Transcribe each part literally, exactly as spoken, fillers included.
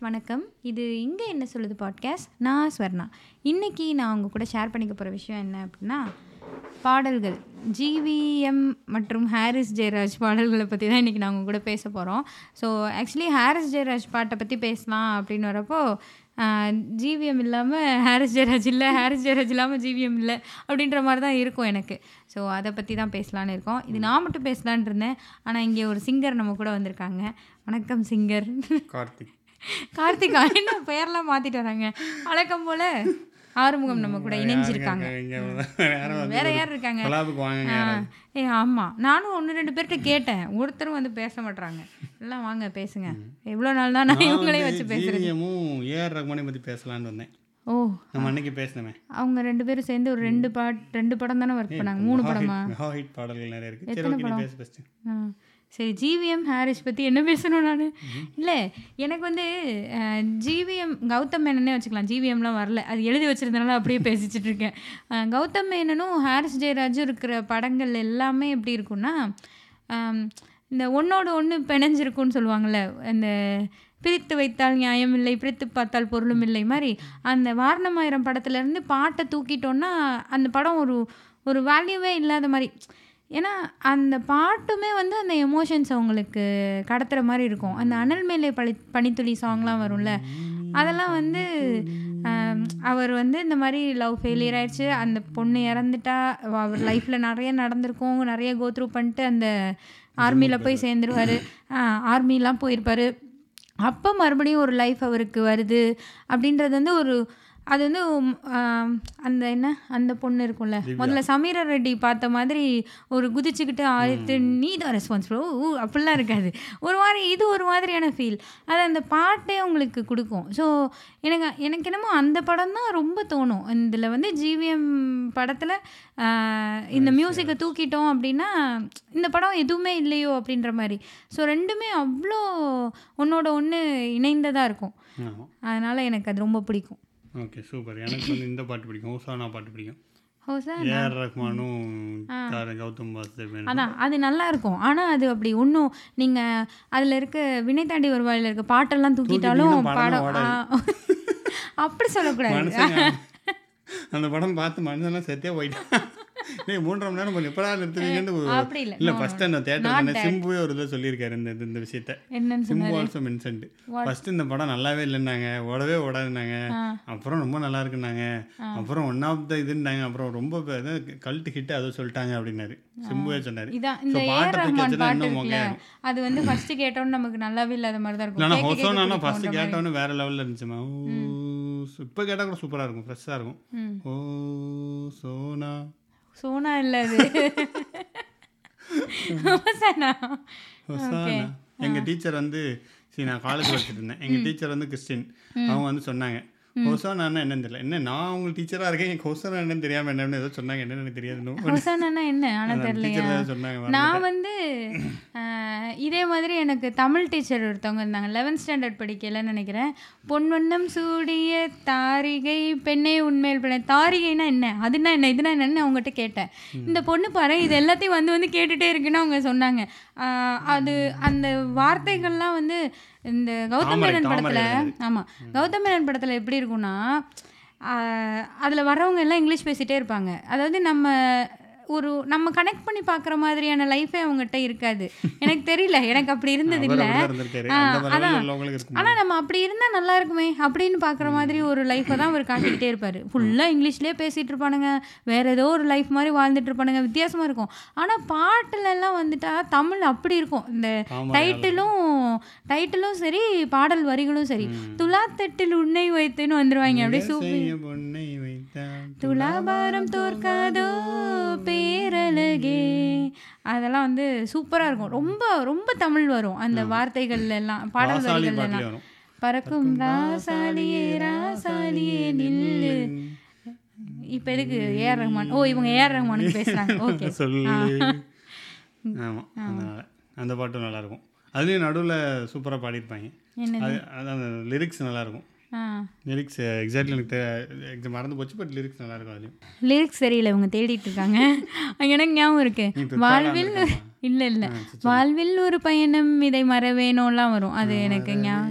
வணக்கம். இது இங்கே என்ன சொல்லுது பாட்காஸ்ட். நான் ஸ்வர்ணா. இன்றைக்கி நான் உங்கள் கூட ஷேர் பண்ணிக்க போகிற விஷயம் என்ன அப்படின்னா, பாடல்கள். ஜிவிஎம் மற்றும் ஹாரிஸ் ஜெயராஜ் பாடல்களை பற்றி தான் இன்றைக்கி நான் உங்கள் கூட பேச போகிறோம். ஸோ ஆக்சுவலி ஹாரிஸ் ஜெயராஜ் பாட்டை பற்றி பேசலாம் அப்படின்னு வரப்போ, ஜிவிஎம் இல்லாமல் ஹாரிஸ் ஜெயராஜ் இல்லை, ஹாரிஸ் ஜெயராஜ் இல்லாமல் ஜிவிஎம் இல்லை அப்படின்ற மாதிரி தான் இருக்கும் எனக்கு. ஸோ அதை பற்றி தான் பேசலான்னு இருக்கோம். இது நான் மட்டும் பேசலான் இருந்தேன், ஆனால் இங்கே ஒரு சிங்கர் நம்ம கூட வந்திருக்காங்க. வணக்கம் சிங்கர். கார்த்திக். கார்த்திகா என்ன பெயர்லாம் மாற்றிட்டு வராங்க. வழக்கம் போல் ஆறுமுகம் நம்ம கூட இணைஞ்சிருக்காங்க. வேற யார் இருக்காங்க? ஏ ஆமாம், நானும் ஒன்று ரெண்டு பேர்கிட்ட கேட்டேன், ஒருத்தரும் வந்து பேச மாட்டாங்க. எல்லாம் வாங்க பேசுங்க. எவ்வளோ நாள் தான் நான் இவங்களே வச்சு பேசுகிறேன். ஏஆர் ரஹ்மானை பற்றி பேசலான்னு வந்தேன். ஓ, நம்ம அன்னைக்கு பேசினேன். அவங்க ரெண்டு பேரும் சேர்ந்து ஒரு ரெண்டு பாட் ரெண்டு படம் தானே ஒர்க் பண்ணாங்க. மூணு படமா? ஹிட் பாடல்கள் நிறைய இருக்கு. எத்தனை படம்? ஆ சரி, ஜிவிஎம் ஹாரிஸ் பற்றி என்ன பேசணும் நான்? இல்லை, எனக்கு வந்து ஜிவிஎம் கௌதம் மேனனே வச்சுக்கலாம். ஜிவிஎம்லாம் வரல, அது எழுதி வச்சுருந்தனால அப்படியே பேசிச்சுட்டு இருக்கேன். கௌதம் மேனனும் ஹாரிஸ் ஜெயராஜும் இருக்கிற படங்கள் எல்லாமே எப்படி இருக்குன்னா, இந்த ஒன்றோட ஒன்று பிணைஞ்சிருக்குன்னு சொல்லுவாங்கள்ல, இந்த பிரித்து வைத்தால் நியாயம் இல்லை, பிரித்து பார்த்தால் பொருளும் இல்லை மாதிரி, அந்த வாரணமாயிரம் படத்துலேருந்து பாட்டை தூக்கிட்டோன்னா அந்த படம் ஒரு ஒரு வேல்யூவே இல்லாத மாதிரி. ஏன்னா அந்த பாட்டுமே வந்து அந்த எமோஷன்ஸ் அவங்களுக்கு கடத்துகிற மாதிரி இருக்கும். அந்த அனல் மேலே பனி பனித்துளி சாங்லாம் வரும்ல, அதெல்லாம் வந்து அவர் வந்து இந்த மாதிரி லவ் ஃபெயிலியர் ஆயிடுச்சு, அந்த பொண்ணு இறந்துட்டா, அவர் லைஃப்பில் நிறைய நடந்திருக்கும், நிறைய கோத்ரூ பண்ணிட்டு அந்த ஆர்மியில் போய் சேர்ந்துருவார். ஆர்மிலாம் போயிருப்பார். அப்போ மறுபடியும் ஒரு லைஃப் அவருக்கு வருது அப்படின்றது வந்து ஒரு, அது வந்து அந்த என்ன அந்த பொண்ணு இருக்கும்ல, முதல்ல சமீரா ரெட்டி பார்த்த மாதிரி ஒரு குதிச்சுக்கிட்டு ஆயிரத்து நீ தான் ரெஸ்பான்சிபிள் ஊ அப்படிலாம் இருக்காது. ஒரு மாதிரி இது ஒரு மாதிரியான ஃபீல் அது அந்த பாட்டே உங்களுக்கு கொடுக்கும். ஸோ எனக்கு எனக்கு என்னமோ அந்த படம் தான் ரொம்ப தோணும். இதில் வந்து ஜிவிஎம் படத்தில் இந்த மியூசிக்கை தூக்கிட்டோம் அப்படின்னா இந்த படம் எதுவுமே இல்லையோ அப்படின்ற மாதிரி. ஸோ ரெண்டுமே அவ்வளோ ஒன்றோட ஒன்று இணைந்ததாக இருக்கும். அதனால் எனக்கு அது ரொம்ப பிடிக்கும். Okay, super. எனக்கு வந்து இந்த பாட்டு பிடிக்கும், ஹோசானா பாட்டு பிடிக்கும். Hosanna A R Gautham Vasudev. அதான், அது நல்லா இருக்கும். ஆனால் அது அப்படி ஒன்றும் நீங்கள் அதில் இருக்க வினை தாண்டி வருவாயில் இருக்க பாட்டெல்லாம் தூக்கிட்டாலும் படம் அப்படி சொல்லக்கூடாது. அந்த படம் பார்த்து மனுஷன்லாம் செத்தே போயிட்டான். மூன்றரை மணி நேரம் எப்படா நிறுத்துவீங்கன்னு இல்லை. ஃபர்ஸ்ட் அந்த தேட்டர் சிம்புவே ஒரு இதில் சொல்லியிருக்காரு இந்த இந்த விஷயத்த. Simbu also mentioned. ஃபர்ஸ்ட் இந்த படம் நல்லாவே இல்லைன்னாங்க, ஓடவே ஓடாதுன்னாங்க, அப்புறம் ரொம்ப நல்லா இருக்குன்னாங்க, அப்புறம் ஒன் ஆஃப் த இதுன்னாங்க, அப்புறம் ரொம்ப கல்ட் ஹிட் அதை சொல்லிட்டாங்க அப்படின்னாரு. சிம்புவே சொன்னாரு. அது வந்து ஃபர்ஸ்ட் கேட்டோன்னு நமக்கு நல்லாவே இல்லாத மாதிரி தான் இருக்கும். ஆனால் ஹோசானா ஃபர்ஸ்ட் கேட்டோன்னு வேற லெவலில் இருந்துச்சுமா. இப்போ கேட்டால் கூட சூப்பராக இருக்கும், ஃப்ரெஷ்ஷாக இருக்கும். ஓ சோனா சோனா இல்லை, அது ஹோசானா. ஹோசானா. எங்கள் டீச்சர் வந்து சரி, நான் காலேஜ் படிச்சுட்டு இருந்தேன். எங்கள் டீச்சர் வந்து கிறிஸ்டின். அவங்க வந்து சொன்னாங்க ஹோசானா என்னன்னு தெரியல. என்ன நான் உங்களுக்கு டீச்சராக இருக்கேன், எனக்கு ஹோசானா என்னன்னு தெரியாமல் என்னன்னு ஏதோ சொன்னாங்க. என்னன்னு எனக்கு தெரியாது. ஹோசானா என்ன ஆனால் தெரியல சொன்னாங்க. நான் வந்து இதே மாதிரி எனக்கு தமிழ் டீச்சர் ஒருத்தவங்க இருந்தாங்க. லெவன்த் ஸ்டாண்டர்ட் படிக்கலன்னு நினைக்கிறேன். பொன்வண்ணம் சூடிய தாரிகை பெண்ணே உண்மையில் பெண்ணே. தாரிகைனா என்ன, அதுனா என்ன, இதுனா என்னன்னு அவங்ககிட்ட கேட்டேன். இந்த பொண்ணு பாரு இது எல்லாத்தையும் வந்து வந்து கேட்டுகிட்டே இருக்குன்னு அவங்க சொன்னாங்க. அது அந்த வார்த்தைகள்லாம் வந்து இந்த கௌதம் மேனன் படத்தில், ஆமாம் கௌதம் மேனன் படத்தில் எப்படி இருக்குன்னா, அதில் வர்றவங்க எல்லாம் இங்கிலீஷ் பேசிகிட்டே இருப்பாங்க. அதாவது நம்ம ஒரு நம்ம கனெக்ட் பண்ணி பார்க்குற மாதிரியான லைஃபே அவங்ககிட்ட இருக்காது. எனக்கு தெரியல, எனக்கு அப்படி இருந்தது இல்லை. அதான், ஆனால் நம்ம அப்படி இருந்தால் நல்லா இருக்குமே அப்படின்னு பார்க்குற மாதிரி ஒரு லைஃப்பை தான் அவர் காட்டிக்கிட்டே இருப்பார். ஃபுல்லாக இங்கிலீஷ்லேயே பேசிகிட்டு இருப்பானுங்க, வேறு ஏதோ ஒரு லைஃப் மாதிரி வாழ்ந்துட்டு இருப்பானுங்க, வித்தியாசமாக இருக்கும். ஆனால் பாட்டுலெல்லாம் வந்துட்டா தமிழ் அப்படி இருக்கும். இந்த டைட்டிலும் டைட்டிலும் சரி, பாடல் வரிகளும் சரி, துலாத்தட்டில் உன்னை வைத்துன்னு வந்துடுவாங்க. அப்படியே சூப்பர். துலாபாரம் தோற்காதோ பேரழகே, அதெல்லாம் வந்து சூப்பராக இருக்கும். ரொம்ப ரொம்ப தமிழ் வரும் அந்த வார்த்தைகள் எல்லாம், பாடல் வரிகள் எல்லாம். பறக்கும் ராசாலியே ராசாலியே நில்லு. இப்போ எதுக்கு ஏஆர் ரஹ்மான்? ஓ, இவங்க ஏஆர் ரஹ்மானுக்கு பேசுகிறாங்க. ஓகே, ஆமாம். அதனால் அந்த பாட்டும் நல்லாயிருக்கும். அதுலேயும் நடுவில் சூப்பராக பாடியிருப்பாங்க. அது அதான் லிரிக்ஸ் நல்லாயிருக்கும். லிரிக்ஸ் எக்ஸாக்ட்லி எனக்கு மறந்து போச்சு, பட் லிரிக்ஸ் நல்லா இருக்கும். அதுலேயும் லிரிக்ஸ் சரியில்லை, இவங்க தேடிட்டு இருக்காங்க. எனக்கு ஞாபகம் இருக்கு, வாழ்வில் இல்லை இல்லை வாழ்வில் ஒரு பயணம் இதை மறவேணும்லாம் வரும். அது எனக்கு ஞாபகம்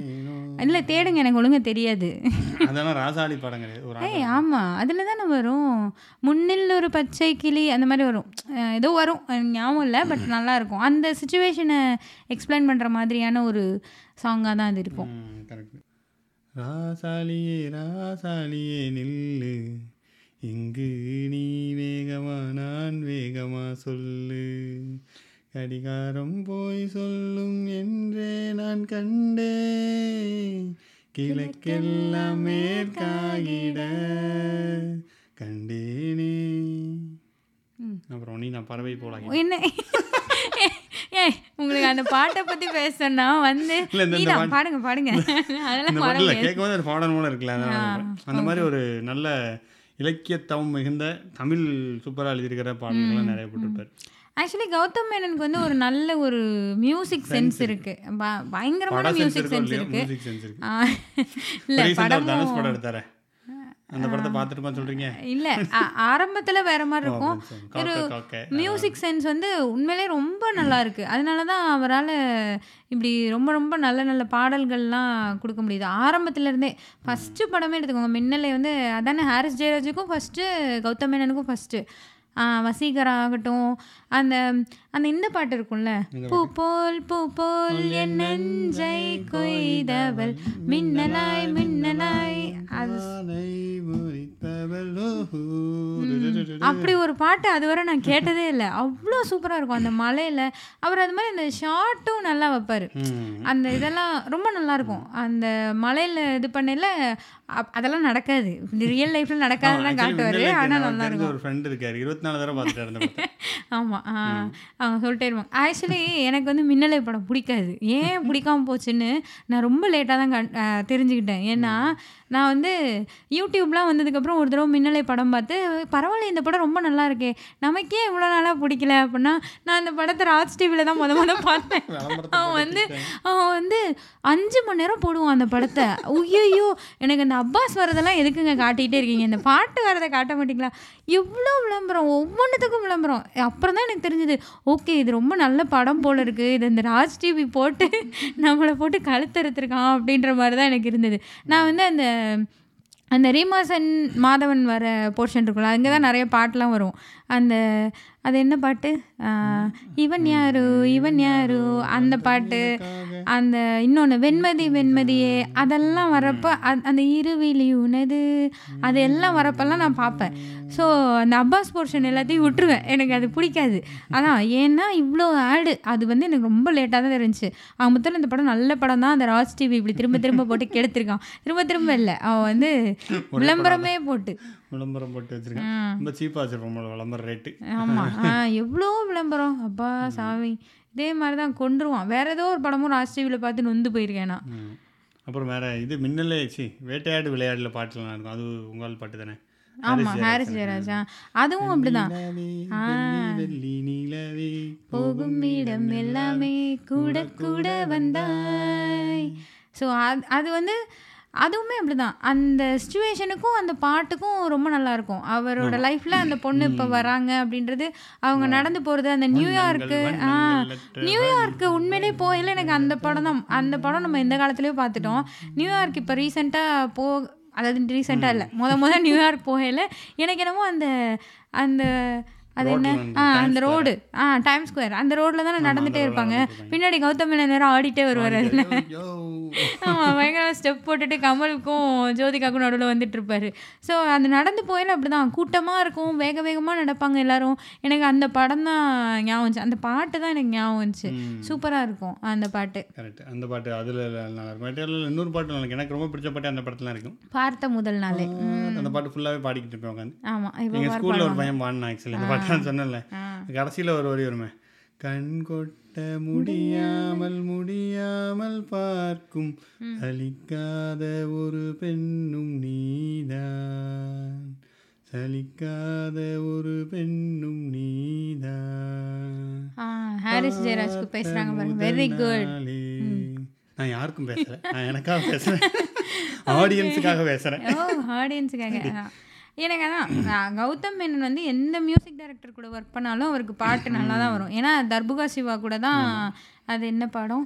இல்லை தேடுங்க, எனக்கு ஒழுங்கா தெரியாது. அதெல்லாம் ராசாளி படம் கிடையாது ஒரு ஏய் ஆமாம், அதில் தானே வரும். முன்னில் ஒரு பச்சை கிளி அந்த மாதிரி வரும், அஹ் ஏதோ வரும், எனக்கு ஞாபகம் இல்லை. பட் நல்லாயிருக்கும். அந்த சுச்சுவேஷனை எக்ஸ்பிளைன் பண்ணுற மாதிரியான ஒரு சாங்காக தான் அது இருக்கும். கரெக்ட். ராசாலியே ராசாலியே நில்லு, இங்கு நீ வேகமா நான் வேகமா சொல்லு, கடிகாரம் போய் சொல்லும் என்றே நான் கண்டே, கிழக்கெல்லாம் மேற்காகிட கண்டேனே. அப்புறம் நீ நான் பறவை போல என்ன ஏ உங்களுக்கு அந்த பாட்டை பற்றி பேசணும்னா வந்து நீதான் பாடுங்க பாடுங்க அதெல்லாம் பாடல கேட்கும்போது அது பாடல் மூலம் இருக்குல்ல. அந்த மாதிரி ஒரு நல்ல இலக்கியத்தவம் மிகுந்த தமிழ் சூப்பராக எழுதியிருக்கிற பாடல்கள்லாம் நிறைய போட்டிருப்பார். ஆக்சுவலி கௌதம் மேனனுக்கு வந்து ஒரு நல்ல ஒரு மியூசிக் சென்ஸ் இருக்கு, பயங்கரமான மியூசிக் சென்ஸ் இருக்கு. இல்லை படமும் படம் எடுத்தாரு, அந்த படத்தை பார்த்துட்டு சொல்றீங்க. இல்லை ஆரம்பத்தில் வேற மாதிரி இருக்கும், ஒரு மியூசிக் சென்ஸ் வந்து உண்மையிலே ரொம்ப நல்லா இருக்கு. அதனால தான் அவரால் இப்படி ரொம்ப ரொம்ப நல்ல நல்ல பாடல்கள்லாம் கொடுக்க முடியுது ஆரம்பத்துலேருந்தே. ஃபஸ்ட்டு படமே எடுத்துக்கோங்க, மின்னலை வந்து அதானே ஹாரிஸ் ஜெயராஜுக்கும் ஃபஸ்ட்டு, கௌதம் மேனனுக்கும் ஃபஸ்ட்டு. வசீகரா ஆகட்டும், அந்த அந்த இந்த பாட்டு இருக்கும்ல, பூ போல் பூ போல் என் நெஞ்சை கொய்தவள் மின்னலாய் மின்னலாய், அது அப்படி ஒரு பாட்டு அதுவரை நான் கேட்டதே இல்லை. அவ்வளோ சூப்பராக இருக்கும் அந்த மலையில். அவர் அது மாதிரி அந்த ஷார்ட்டும் நல்லா வைப்பார், அந்த இதெல்லாம் ரொம்ப நல்லாயிருக்கும். அந்த மலையில் இது பண்ணல அதெல்லாம் நடக்காது, ரியல் லைஃப்பில் நடக்காதுலாம் காட்டுவார். ஆனால் நல்லா இருக்கும். ஒரு ஃப்ரெண்ட் இருக்காரு, இருபத்தி நாலு தடவை பார்த்துட்டு. ஆமாம், அவங்க சொல்லிட்டே இருப்பாங்க. ஆக்சுவலி எனக்கு வந்து மின்னலை படம் பிடிக்காது. ஏன் பிடிக்காம போச்சுன்னு நான் ரொம்ப லேட்டாக தான் கண் தெரிஞ்சுக்கிட்டேன். ஏன்னா நான் வந்து யூடியூப்லாம் வந்ததுக்கப்புறம் ஒரு தடவை மின்னலை படம் பார்த்து, பரவாயில்ல இந்த படம் ரொம்ப நல்லா இருக்கே, நமக்கே இவ்வளோ நாளாக பிடிக்கல அப்படின்னா, நான் அந்த படத்தை ராஜ் டிவியில் தான் முத முத பார்த்தேன். அவன் வந்து அவன் வந்து அஞ்சு மணி நேரம் போடுவான் அந்த படத்தை. ஐயோ எனக்கு அந்த அப்பாஸ் வரதெல்லாம் எதுக்குங்க காட்டிகிட்டே இருக்கீங்க, இந்த பாட்டு வரதை காட்ட மாட்டீங்களா, எவ்வளோ விளம்பரம், ஒவ்வொன்றுத்துக்கும் விளம்பரம். அப்புறம் தான் எனக்கு தெரிஞ்சது, ஓகே இது ரொம்ப நல்ல படம் போல் இருக்குது, இது இந்த ராஜ் டிவி போட்டு நம்மளை போட்டு கழுத்தறுத்துருக்கான் அப்படின்ற மாதிரி தான் எனக்கு இருந்தது. நான் வந்து அந்த அந்த ரீமாசன் மாதவன் வர போர்ஷன் இருக்குல்ல, அங்கே தான் நிறைய பாட்டெலாம் வரும். அந்த அது என்ன பாட்டு, இவன் யாரு இவன் யாரு அந்த பாட்டு, அந்த இன்னொன்று வெண்மதி வெண்மதியே, அதெல்லாம் வரப்போ அந்த இருவிழி உனது அது எல்லாம் வரப்பெல்லாம் நான் பார்ப்பேன். ஸோ அந்த அப்பாஸ் போர்ஷன் எல்லாத்தையும் விட்டுருவேன், எனக்கு அது பிடிக்காது. அதான் ஏன்னா இவ்வளோ ஆடு, அது வந்து எனக்கு ரொம்ப லேட்டாக தான் தெரிஞ்சிச்சு. அவன் மொத்தம் இந்த படம் நல்ல படம் தான், அந்த ராஜ் டிவி இப்படி திரும்ப திரும்ப போட்டு கெடுத்திருக்கான். திரும்ப திரும்ப இல்லை, அவன் வந்து விளம்பரமே போட்டு விளம்பரம் போட்டு வச்சிருக்கான். ரொம்ப சீப்பாக வச்சிருப்போம் விளம்பரம் ரேட்டு. ஆமாம், எவ்வளோ விளம்பரம், அப்பா சாமி. இதே மாதிரி தான் கொண்டுருவான். வேற ஏதோ ஒரு படமும் ராஜ் டிவியில் பார்த்து நொந்து போயிருக்கேன் நான். அப்புறம் வேற இது மின்னலே சி வேட்டையாடு விளையாடுல பாட்டுலாம் இருக்கும், அது உங்கள் பாட்டு தானே? ஆமாம், ஹாரிஸ் ஜெயராஜா, அதுவும் அப்படிதான். போகும் இடம் எல்லாமே கூட கூட வந்தாய். ஸோ அது அது வந்து அதுவுமே அப்படிதான். அந்த சிச்சுவேஷனுக்கும் அந்த பாட்டுக்கும் ரொம்ப நல்லாயிருக்கும். அவரோட லைஃப்பில் அந்த பொண்ணு இப்போ வராங்க அப்படின்றது, அவங்க நடந்து போகிறது, அந்த நியூயார்க்கு ஆ நியூயார்க்கு உண்மையிலே போகல. எனக்கு அந்த படம் தான், அந்த படம் நம்ம எந்த காலத்துலேயும் பார்த்துட்டோம். நியூயார்க் இப்போ ரீசெண்டாக போ அதாவது ரீசெண்டாக இல்லை, முத முத நியூயார்க் போகல. எனக்கு என்னமோ அந்த அந்த அது என்ன ஆ அந்த ரோடு ஆ டைம் ஸ்கொயர், அந்த ரோட்டில் தானே நடந்துகிட்டே இருப்பாங்க. பின்னாடி கௌதம் மேனன் நேரம் ஆடிட்டே வருவார். அதில் ஆமாம், பயங்கரமாக ஸ்டெப் போட்டுட்டு கமலுக்கும் ஜோதிகாவுக்கும் நடுவில் வந்துட்டு இருப்பாரு. ஸோ அந்த நடந்து போயில அப்படி தான் கூட்டமாக இருக்கும், வேக வேகமாக நடப்பாங்க எல்லாரும். எனக்கு அந்த படம் தான் ஞாபகம் வந்துச்சு, அந்த பாட்டு தான் எனக்கு ஞாபகம் வந்துச்சு. சூப்பராக இருக்கும் அந்த பாட்டு. கரெக்ட், அந்த பாட்டு அதில் நல்லா இருக்கும். இன்னொரு பாட்டு எனக்கு எனக்கு ரொம்ப பிடிச்ச பாட்டு அந்த படத்தில் இருக்கும், பார்த்த முதல் நாளே. அந்த பாட்டு ஃபுல்லாகவே பாடிக்கிட்டு இருப்பேன் உட்காந்து. ஆமாம், எங்கள் ஸ்கூலில் ஒரு பையன் பாடினா ஆக்சுவலி இந்த பாட்டு நான் சொன்னேன்ல, கடைசியில் ஒரு வரி வருமே, கண் கொட்ட முடியாமல் முடியாமல் பார்க்கும் சலிக்காத ஒரு பெண்ணும் நீதான், சலிக்காத ஒரு பெண்ணும் நீதான். ஹாரிஸ் ஜெயராஜ்க்கு பேசுறாங்க பாருங்க, வெரி குட். நான் யாருக்கும் பேசுறேன், நான் எனக்காக பேசுறேன், ஆடியன்ஸுக்காக பேசுறேன். ஓ ஆடியன்ஸுக்காக. எனக்கு அதான் கௌதம் மேனன் வந்து எந்த மியூசிக் டைரக்டர் கூட ஒர்க் பண்ணாலும் அவருக்கு பாட்டு நல்லா தான் வரும். ஏன்னா தர்புகா சிவா கூட தான் அது என்ன படம்,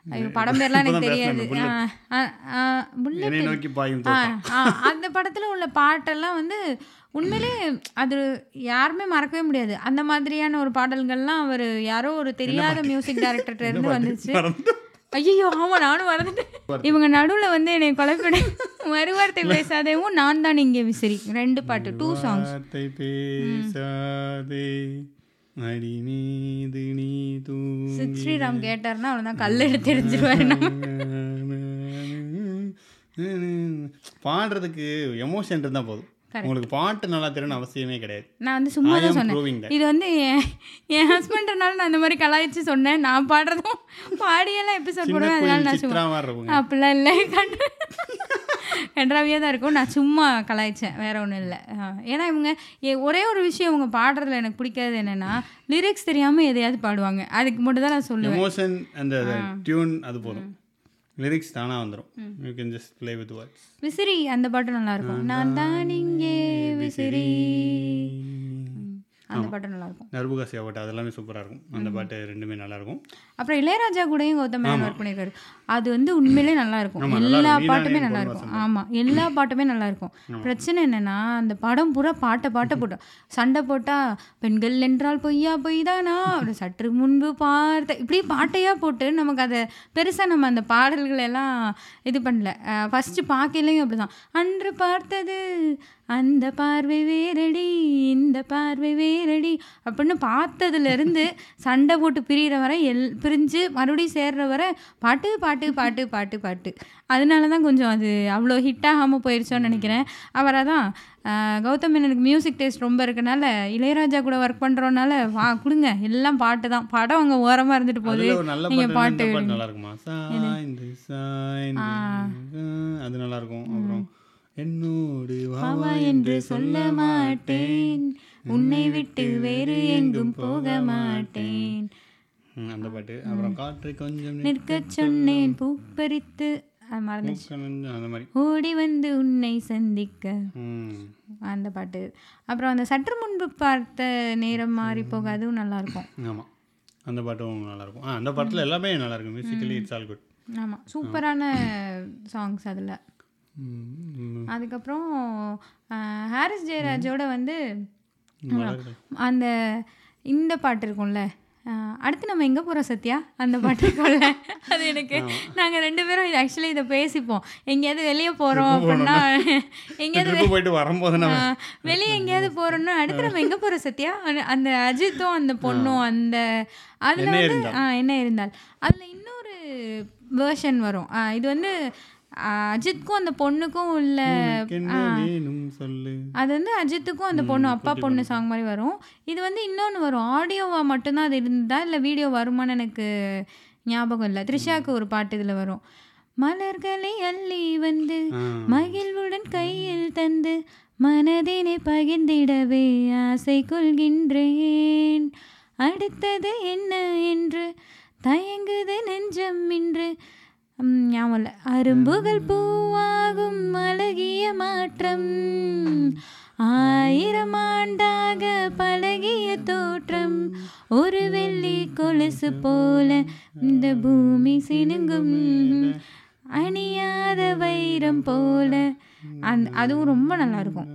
ஐயோ படம் பேர்லாம் எனக்கு இப்பதான் தெரியாது. பேசுனேன், ஆ, ஆ, ஆ, புல்லட். என்னை நோக்கி பாயும் ஆ தோட்டம். ஆ அந்த படத்தில் உள்ள பாட்டெல்லாம் வந்து உண்மையிலே அது யாருமே மறக்கவே முடியாது. அந்த மாதிரியான ஒரு பாடல்கள்லாம் அவர் யாரோ ஒரு தெரியாத மியூசிக் டைரக்டர்கிட்ட இருந்து வந்துச்சு. மறந்து- ஐயோ ஆமாம் நானும் மறந்துட்டேன். இவங்க நடுவில் வந்து என்னை குழப்பிட மறுவார்த்தை பேசாதேவும் நான் தான் இங்கே விசிறி ரெண்டு பாட்டு டூ சாங்ஸ். வார்த்தை பேசாதே அடி மீது நீ தூங்கி சித் ஸ்ரீராம் கேட்டார்னா அவ்வளோதான் கல் எடுத்து எரிஞ்சிருவாரு நம்ம. பாடுறதுக்கு எமோஷன் இருந்தால் போதும். உங்களுக்கு பாட்டு நல்லா தெரியணும் அவசியமே கிடையாது. நான் வந்து சும்மா I தான் am சொன்னேன். proving that. இது வந்து என் என் ஹஸ்பண்ட்னால நான் அந்த மாதிரி கலாய்ச்சி சொன்னேன். நான் பாடுறதும் பாடியெல்லாம் எபிசோட் சின்ன போடுவேன். அதனால கோயில் நான் சும்மா சித்ரா மாதிரி இருக்குங்க. அப்படிலாம் இல்லை கண்டு கன்றாவியாக தான் இருக்கும். நான் சும்மா கலாய்ச்சேன், வேற ஒன்றும் இல்லை. ஏன்னா இவங்க எ- ஒரே ஒரு விஷயம் இவங்க பாடுறதுல எனக்கு பிடிக்காது என்னன்னா லிரிக்ஸ் தெரியாமல் எதையாவது பாடுவாங்க. அதுக்கு மட்டும் தான் நான் சொல்லுவேன். எமோஷன் அந்த டியூன் அது போதும். லிரிக்ஸ் தானாக வந்துடும். You can just play with words. விசிறி அந்த பாட்டு நல்லா இருக்கும். நான் தான் இங்கே விசிறி அந்த பாட்டு நல்லா இருக்கும். நர்புகாசியா பாட்டு அதெல்லாமே சூப்பராக இருக்கும். அந்த பாட்டு ரெண்டுமே நல்லா இருக்கும். அப்புறம் இளையராஜா கூடயும் கௌதம் மேனன் ஒர்க் பண்ணியிருக்காரு. அது வந்து உண்மையிலே நல்லா இருக்கும். எல்லா பாட்டுமே நல்லா இருக்கும். ஆமாம், எல்லா பாட்டுமே நல்லா இருக்கும். பிரச்சனை என்னன்னா அந்த படம் பூரா பாட்டை பாட்டை போட்டோம். சண்டை போட்டால் பெண்கள் என்றால் பொய்யா பொய் தானா அப்படி சற்று முன்பு பார்த்த இப்படி பாட்டையாக போட்டு நமக்கு அதை பெருசாக நம்ம அந்த பாடல்கள் எல்லாம் இது பண்ணல. ஃபஸ்ட்டு பார்க்கலையும் அப்படி தான். அன்று பார்த்தது அந்த பார்வை வேரடி இந்த பார்வை வேரடி அப்படின்னு பார்த்ததுலேருந்து சண்டை போட்டு பிரிகிற வரை எல் பிரிஞ்சு மறுபடியும் சேர்ற வரை பாட்டு பாட்டு பாட்டு பாட்டு பாட்டு. அதனால தான் கொஞ்சம் அது அவ்வளோ ஹிட் ஆகாமல் போயிடுச்சோன்னு நினைக்கிறேன். அவரை தான் கௌதம் மேனனுக்கு மியூசிக் டேஸ்ட் ரொம்ப இருக்கனால இளையராஜா கூட ஒர்க் பண்ணுறோனால வா கொடுங்க எல்லாம் பாட்டு தான். படம் அவங்க ஓரமாக இருந்துட்டு போகுது, நீங்கள் பாட்டு நல்லா இருக்குமா? சாய்ந்து சாய்ந்து அது நல்லா இருக்கும். அப்புறம் என்னோடு வா என்று சொல்ல மாட்டேன் உன்னை விட்டு வேறு எங்கும் போக மாட்டேன் அந்த பாட்டு. அப்புறம் காற்றை கொஞ்சம் நிற்க சொன்னேன் பூப்பறித்து மறந்துச்சு அந்த மாதிரி ஓடி வந்து உன்னை சந்திக்க அந்த பாட்டு. அப்புறம் அந்த சற்று முன்பு பார்த்த நேரம் மாறி போக அதுவும் நல்லா இருக்கும். ஆமாம், அந்த பாட்டும் நல்லா இருக்கும். ஆ அந்த பாட்டில் எல்லாமே நல்லா இருக்கும். Musically it's all good. ஆமாம், சூப்பரான சாங்ஸ் அதில். அதுக்கப்புறம் ஹாரிஸ் ஜெயராஜோட வந்து அந்த இந்த பாட்டு இருக்கும்ல, அடுத்து நம்ம எங்கே போகிறோம் சத்யா அந்த பாட்டு இருக்கும்ல, அது எனக்கு நாங்கள் ரெண்டு பேரும் இது ஆக்சுவலி இதை பேசிப்போம். எங்கேயாவது வெளியே போகிறோம் அப்படின்னா எங்கேயாவது போயிட்டு வரும்போது வெளியே எங்கேயாவது போகிறோம்னா அடுத்து நம்ம எங்கே போகிறோம் சத்யா அந்த அஜித்தும் அந்த பொண்ணும் அந்த அதில் வந்து ஆ என்ன இருந்தால் அதில் இன்னொரு வேர்ஷன் வரும். இது வந்து அஜித்துக்கும் அந்த பொண்ணுக்கும் உள்ள அது வந்து அஜித்துக்கும் அந்த பொண்ணு அப்பா பொண்ணு சாங் மாதிரி வரும். இது வந்து இன்னொன்று வரும் ஆடியோவாக மட்டும்தான் அது இருந்தா இல்லை வீடியோ வருமானு எனக்கு ஞாபகம் இல்லை. த்ரிஷாவுக்கு ஒரு பாட்டு இதில் வரும். மலர்களை அள்ளி வந்து மகிழ்வுடன் கையில் தந்து மனதினை பகிர்ந்திடவே ஆசை கொள்கின்றேன் அடுத்தது என்ன என்று தயங்குது நெஞ்சம் என்று ஞாபகம் இல்லை. அரும்புகள் பூவாகும் அழகிய மாற்றம் ஆயிரம் ஆண்டாக பழகிய தோற்றம் ஒரு வெள்ளி கொலுசு போல இந்த பூமி சினுங்கும் அணியாத வைரம் போல அந்த அதுவும் ரொம்ப நல்லா இருக்கும்.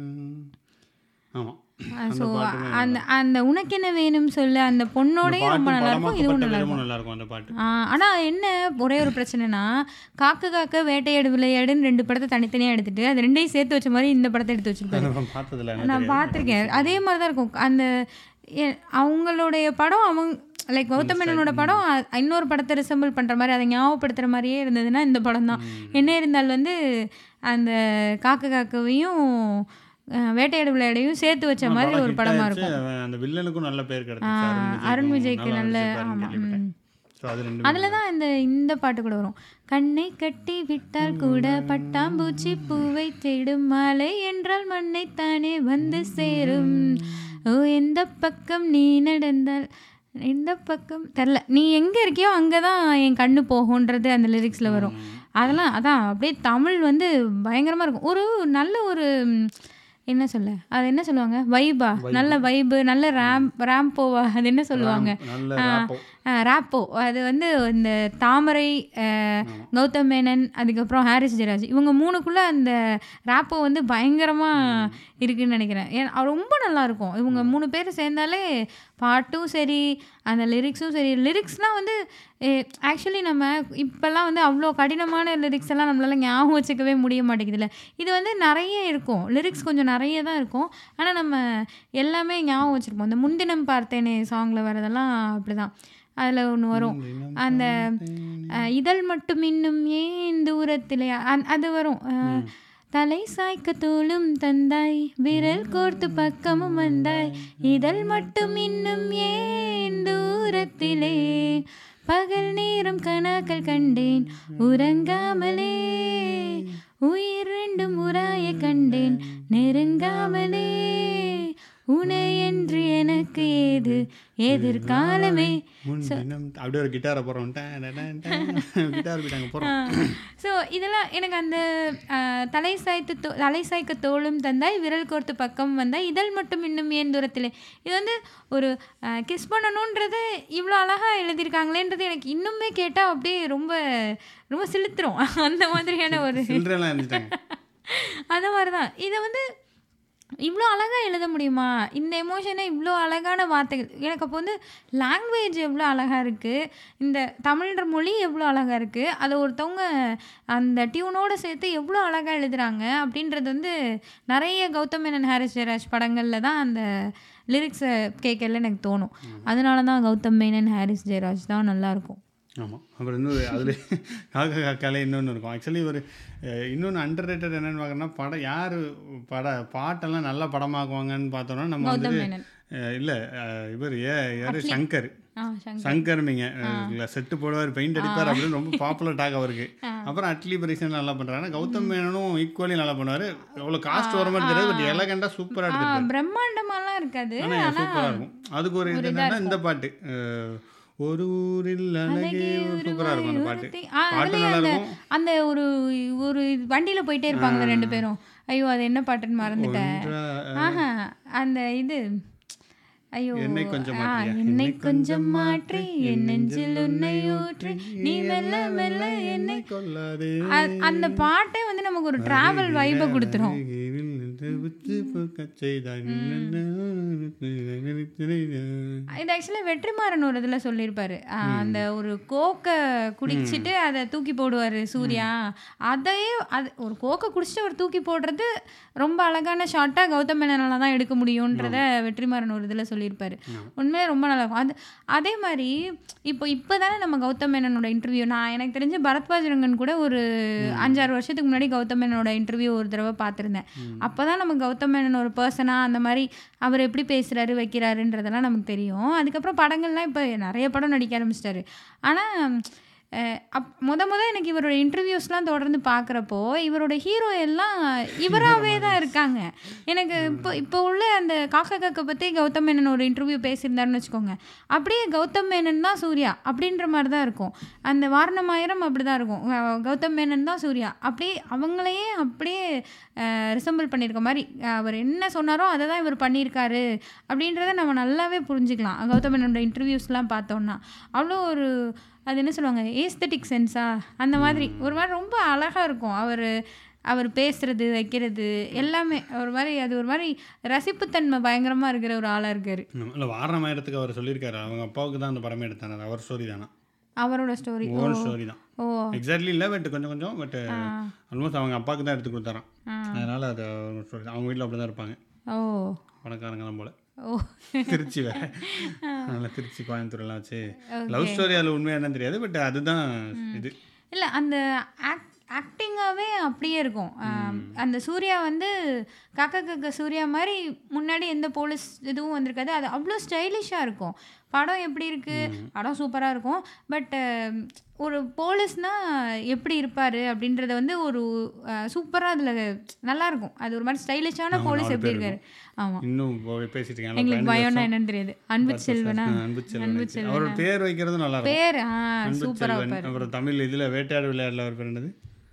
ஸோ அந்த அந்த உனக்கு என்ன வேணும் சொல்ல அந்த பொண்ணோடையும் ரொம்ப நல்லா இருக்கும், இதுவும் நல்லா இருக்கும் அந்த பாட்டு. ஆனால் என்ன ஒரே ஒரு பிரச்சனைனா காக்க காக்க வேட்டையாடு விளையாடுன்னு ரெண்டு படத்தை தனித்தனியாக எடுத்துட்டு அது ரெண்டையும் சேர்த்து வச்ச மாதிரி இந்த படத்தை எடுத்து வச்சுருப்பாரு. நான் பார்த்துருக்கேன். அதே மாதிரி தான் இருக்கும் அந்த அவங்களுடைய படம். அவங்க லைக் கௌதம் மேனனோட படம் இன்னொரு படத்தை ரிசம்பிள் பண்ணுற மாதிரி அதை ஞாபகப்படுத்துகிற மாதிரியே இருந்ததுன்னா இந்த படம் தான். என்ன இருந்தால் வந்து அந்த காக்க காக்கவையும் வேட்டையாடு விளையாடையும் சேர்த்து வச்ச மாதிரி ஒரு படமா இருக்கும். அந்த வில்லனுக்கும் நல்ல பேர் கிடைச்சிச்சு, அருண் விஜய்க்கு நல்ல. அதில் தான் இந்த இந்த பாட்டு கூட வரும். கண்ணை கட்டி விட்டால் கூட பட்டாம்பூச்சி பூவை தேடும் மாலை என்றால் மண்ணை தானே வந்து சேரும் ஓ எந்த பக்கம் நீ நடந்தால் எந்த பக்கம் தெரில நீ எங்கே இருக்கியோ அங்கே தான் என் கண்ணு போகுன்றது அந்த லிரிக்ஸில் வரும். அதெல்லாம் அதான் அப்படியே தமிழ் வந்து பயங்கரமாக இருக்கும். ஒரு நல்ல ஒரு என்ன சொல்ல அது என்ன சொல்லுவாங்க வைபா நல்ல வைபு நல்ல ரேம் ரேம்போவா அது என்ன சொல்லுவாங்க ராப்போ அது வந்து இந்த தாமரை, அஹ், கௌதம் மேனன், அதுக்கப்புறம் ஹாரிஸ் ஜெயராஜ் இவங்க மூணுக்குள்ளே அந்த ராப்போ வந்து பயங்கரமாக இருக்குதுன்னு நினைக்கிறேன். ஏன் அது ரொம்ப நல்லாயிருக்கும். இவங்க மூணு பேர் சேர்ந்தாலே பாட்டும் சரி, அந்த லிரிக்ஸும் சரி. லிரிக்ஸ்லாம் வந்து ஆக்சுவலி நம்ம இப்போல்லாம் வந்து அவ்வளோ கடினமான லிரிக்ஸ் எல்லாம் நம்மளால் ஞாபகம் வச்சுக்கவே முடிய மாட்டேங்குதுல்ல. இது வந்து நிறைய இருக்கும், லிரிக்ஸ் கொஞ்சம் நிறைய தான் இருக்கும். ஆனால் நம்ம எல்லாமே ஞாபகம் வச்சுருப்போம். இந்த முன்தினம் பார்த்தேனே சாங்கில் வரதெல்லாம் அப்படி தான். அதில் ஒன்று வரும், அந்த அஹ், இதழ் மட்டும் இன்னும் ஏன் தூரத்திலே அந் அது வரும். அஹ், தலை சாய்க்க தோளும் தந்தாய், விரல் கோர்த்து பக்கமும் வந்தாய், இதழ் மட்டும் இன்னும் ஏன் தூரத்திலே, பகல் நேரம் கனாக்கள் கண்டேன் உறங்காமலே, உயிர் ரெண்டும் உராய கண்டேன் நெருங்காமலே, உனை என்று எனக்கு ஏது எதிர்காலமே. அப்படியே ஒரு கிட்டாரை போகிறோம், கிட்டார் போயிட்டாங்க போகிறோம். ஸோ இதெல்லாம் எனக்கு அந்த அஹ், தலை சாய்த்து தோ தலை சாய்க்க தோளும் தந்தாய், விரல் கோர்த்து பக்கம் வந்தாய், இதழ் மட்டும் இன்னும் ஏன் தூரத்தில். இது வந்து ஒரு கிஸ் பண்ணணுன்றது இவ்வளோ அழகாக எழுதியிருக்காங்களேன்றது எனக்கு இன்னுமே கேட்டால் அப்படியே ரொம்ப ரொம்ப சிலுத்துரும். அந்த மாதிரியான ஒரு அந்த மாதிரி தான். இதை வந்து இவ்வளோ அழகாக எழுத முடியுமா, இந்த எமோஷனை இவ்வளோ அழகான வார்த்தைகள். எனக்கு அப்போ வந்து லாங்குவேஜ் எவ்வளோ அழகாக இருக்குது, இந்த தமிழ்ன்ற மொழி எவ்வளோ அழகாக இருக்குது, அதை ஒருத்தவங்க அந்த டியூனோடு சேர்த்து எவ்வளோ அழகாக எழுதுகிறாங்க அப்படின்றது வந்து நிறைய கௌதம் மேனன், ஹாரிஸ் ஜெயராஜ் படங்களில் தான் அந்த லிரிக்ஸை கேட்கல எனக்கு தோணும். அதனால தான் கௌதம் மேனன், ஹாரிஸ் ஜெயராஜ் தான் நல்லாயிருக்கும். ஆமாம். அப்புறம் இன்னொரு அதில் காக்கா காக்காலே இன்னொன்று இருக்கும். ஆக்சுவலி ஒரு இன்னொன்று அண்டர் ரேட்டட் என்னென்னு பார்க்குறோன்னா, படம் யார் பட பாட்டெல்லாம் நல்லா படமாக்குவாங்கன்னு பார்த்தோன்னா நம்ம வந்து இல்லை இவர் ஏ யார் சங்கர் சங்கர் நீங்கள் செட்டு போடுவார், பெயிண்ட் அடிப்பார் அப்படின்னு ரொம்ப பாப்புலர் டாக் அவருக்கு. அப்புறம் அட்லி பரிசன் நல்லா பண்ணுறாங்க. கௌதம் மேனனும் ஈக்குவலி நல்லா பண்ணுவார். எவ்வளோ காஸ்ட் வர மாதிரி தெரியாது, பட் எலகண்டாக சூப்பராக எடுத்துருக்காரு. பிரம்மாண்டமாலாம் இருக்காது, ஆனால் சூப்பராக இருக்கும். அதுக்கு ஒரு இது என்னன்னா இந்த பாட்டு ஒரு ஊரில் அழகே சூப்பராக இருக்கும். அந்த பாட்டு பாட்டு நல்லா இருக்கும். அந்த ஒரு ஒரு வண்டியில் போயிட்டே இருப்பாங்களே ரெண்டு பேரும். ஐயோ அது என்ன பாட்டுன்னு மறந்துட்டேன். ஆஹா அந்த இது ஐயோ என்னை கொஞ்சம் என்னை கொஞ்சம் மாற்றி என் நெஞ்சில் உன்னை ஊற்றி நீ மெல்ல மெல்ல என்னை கொல்லாதே. அந்த பாட்டே வந்து நமக்கு ஒரு டிராவல் வைபை கொடுத்துரும். இது ஆக்சுவலாக வெற்றிமாறன் ஒரு இதில் சொல்லியிருப்பாரு, அந்த ஒரு கோக்கை குடிச்சிட்டு அதை தூக்கி போடுவார் சூர்யா. அதையே அது ஒரு கோக்கை குடிச்சிட்டு அவர் தூக்கி போடுறது ரொம்ப அழகான ஷார்ட்டாக கௌதம் மேனனால தான் எடுக்க முடியுன்றத வெற்றிமாறன் ஒரு இதில் சொல்லியிருப்பாரு. உண்மையே ரொம்ப நல்லாயிருக்கும். அது அதே மாதிரி இப்போ இப்போ தானே நம்ம கௌதம் மேனனோட இன்டர்வியூ, நான் எனக்கு தெரிஞ்ச பரத்வாஜ் ரங்கன் கூட ஒரு அஞ்சாறு வருஷத்துக்கு முன்னாடி கௌதம் மேனனோட இன்டர்வியூ ஒரு தடவை பார்த்துருந்தேன். அப்போ தான் நம்ம கௌதம் மேனன் ஒரு பர்சனாக அந்த மாதிரி அவர் எப்படி பேசுகிறாரு வைக்கிறாருன்றதெல்லாம் நமக்கு தெரியும். அதுக்கப்புறம் படங்கள்லாம் இப்போ நிறைய படம் நடிக்க ஆரம்பிச்சிட்டாரு. ஆனால் அப் முத முத எனக்கு இவரோட இன்டர்வியூஸ்லாம் தொடர்ந்து பார்க்குறப்போ இவரோட ஹீரோ எல்லாம் இவராகவே தான் இருக்காங்க. எனக்கு இப்போ இப்போ உள்ள அந்த காக்கா காக்கா பற்றி கௌதம் மேனன் ஒரு இன்டர்வியூ பேசியிருந்தாருன்னு வச்சுக்கோங்க, அப்படியே கௌதம் மேனன் தான் சூர்யா அப்படின்ற மாதிரி தான் இருக்கும். அந்த வாரணமாயிரம் அப்படி தான் இருக்கும், கௌதம் மேனன் தான் சூர்யா, அப்படியே அவங்களையே அப்படியே ரிசம்பிள் பண்ணியிருக்க மாதிரி. அவர் என்ன சொன்னாரோ அதை தான் இவர் பண்ணியிருக்காரு அப்படின்றத நம்ம நல்லாவே புரிஞ்சுக்கலாம் கௌதம் மேனனோட இன்டர்வியூஸ்லாம் பார்த்தோன்னா. அவ்வளோ ஒரு அது என்ன சொல்லுவாங்க ஏஸ்தட்டிக் சென்ஸா அந்த மாதிரி ஒரு மாதிரி ரொம்ப அழகாக இருக்கும். அவர் அவர் பேசுகிறது வைக்கிறது எல்லாமே ஒரு மாதிரி அது ஒரு மாதிரி ரசிப்புத்தன்மை பயங்கரமாக இருக்கிற ஒரு ஆளாக இருக்கார். இல்லை வாரணமாயிரத்துக்கு அவர் சொல்லியிருக்காரு, அவங்க அப்பாவுக்கு தான் அந்த படமே எடுத்தாங்க, அவர் ஸ்டோரி தானே, அவரோட ஸ்டோரி ஓன் ஸ்டோரி தான். ஓ எக்ஸாக்ட்லி இல்லை, பட் கொஞ்சம் கொஞ்சம் பட் ஆல்மோஸ்ட் அவங்க அப்பாவுக்கு தான் எடுத்து கொடுத்தாராம். அதனால் அது ஸ்டோரி தான். அவங்க வீட்டில் அப்படி தான் இருப்பாங்க. ஓ பணக்காரங்க தான் போல். ஓ திருச்சி வேற, அதனால் திருச்சி கோயம்புத்தூர்லாம் வச்சு லவ் ஸ்டோரி அதில் உண்மையாக என்னன்னு தெரியாது, பட் அதுதான் இது. இல்லை அந்த ஆக்ட் ஆக்டிங்காகவே அப்படியே இருக்கும். அந்த சூர்யா வந்து காக்கா காக்கா சூர்யா மாதிரி முன்னாடி எந்த போலீஸ் இதுவும் வந்திருக்காது, அது அவ்வளோ ஸ்டைலிஷாக இருக்கும். படம் எப்படி இருக்குது, படம் சூப்பராக இருக்கும், பட் ஒரு போலீஸ்னால் எப்படி இருப்பார் அப்படின்றத வந்து ஒரு சூப்பராக அதில் நல்லாயிருக்கும். அது ஒரு மாதிரி ஸ்டைலிஷான போலீஸ் எப்படி இருக்காரு. ஆமாம், இன்னும் பேசிட்டு எங்களுக்கு பயம்னா என்னன்னு தெரியாது. அன்பு செல்வனா, அன்பு செல்வன் அவரோட பேர் வைக்கிறது நல்லா பேர் சூப்பராக. அப்புறம் தமிழ் இதில் வேட்டையாடு விளையாடல அவர் பேர் என்னது,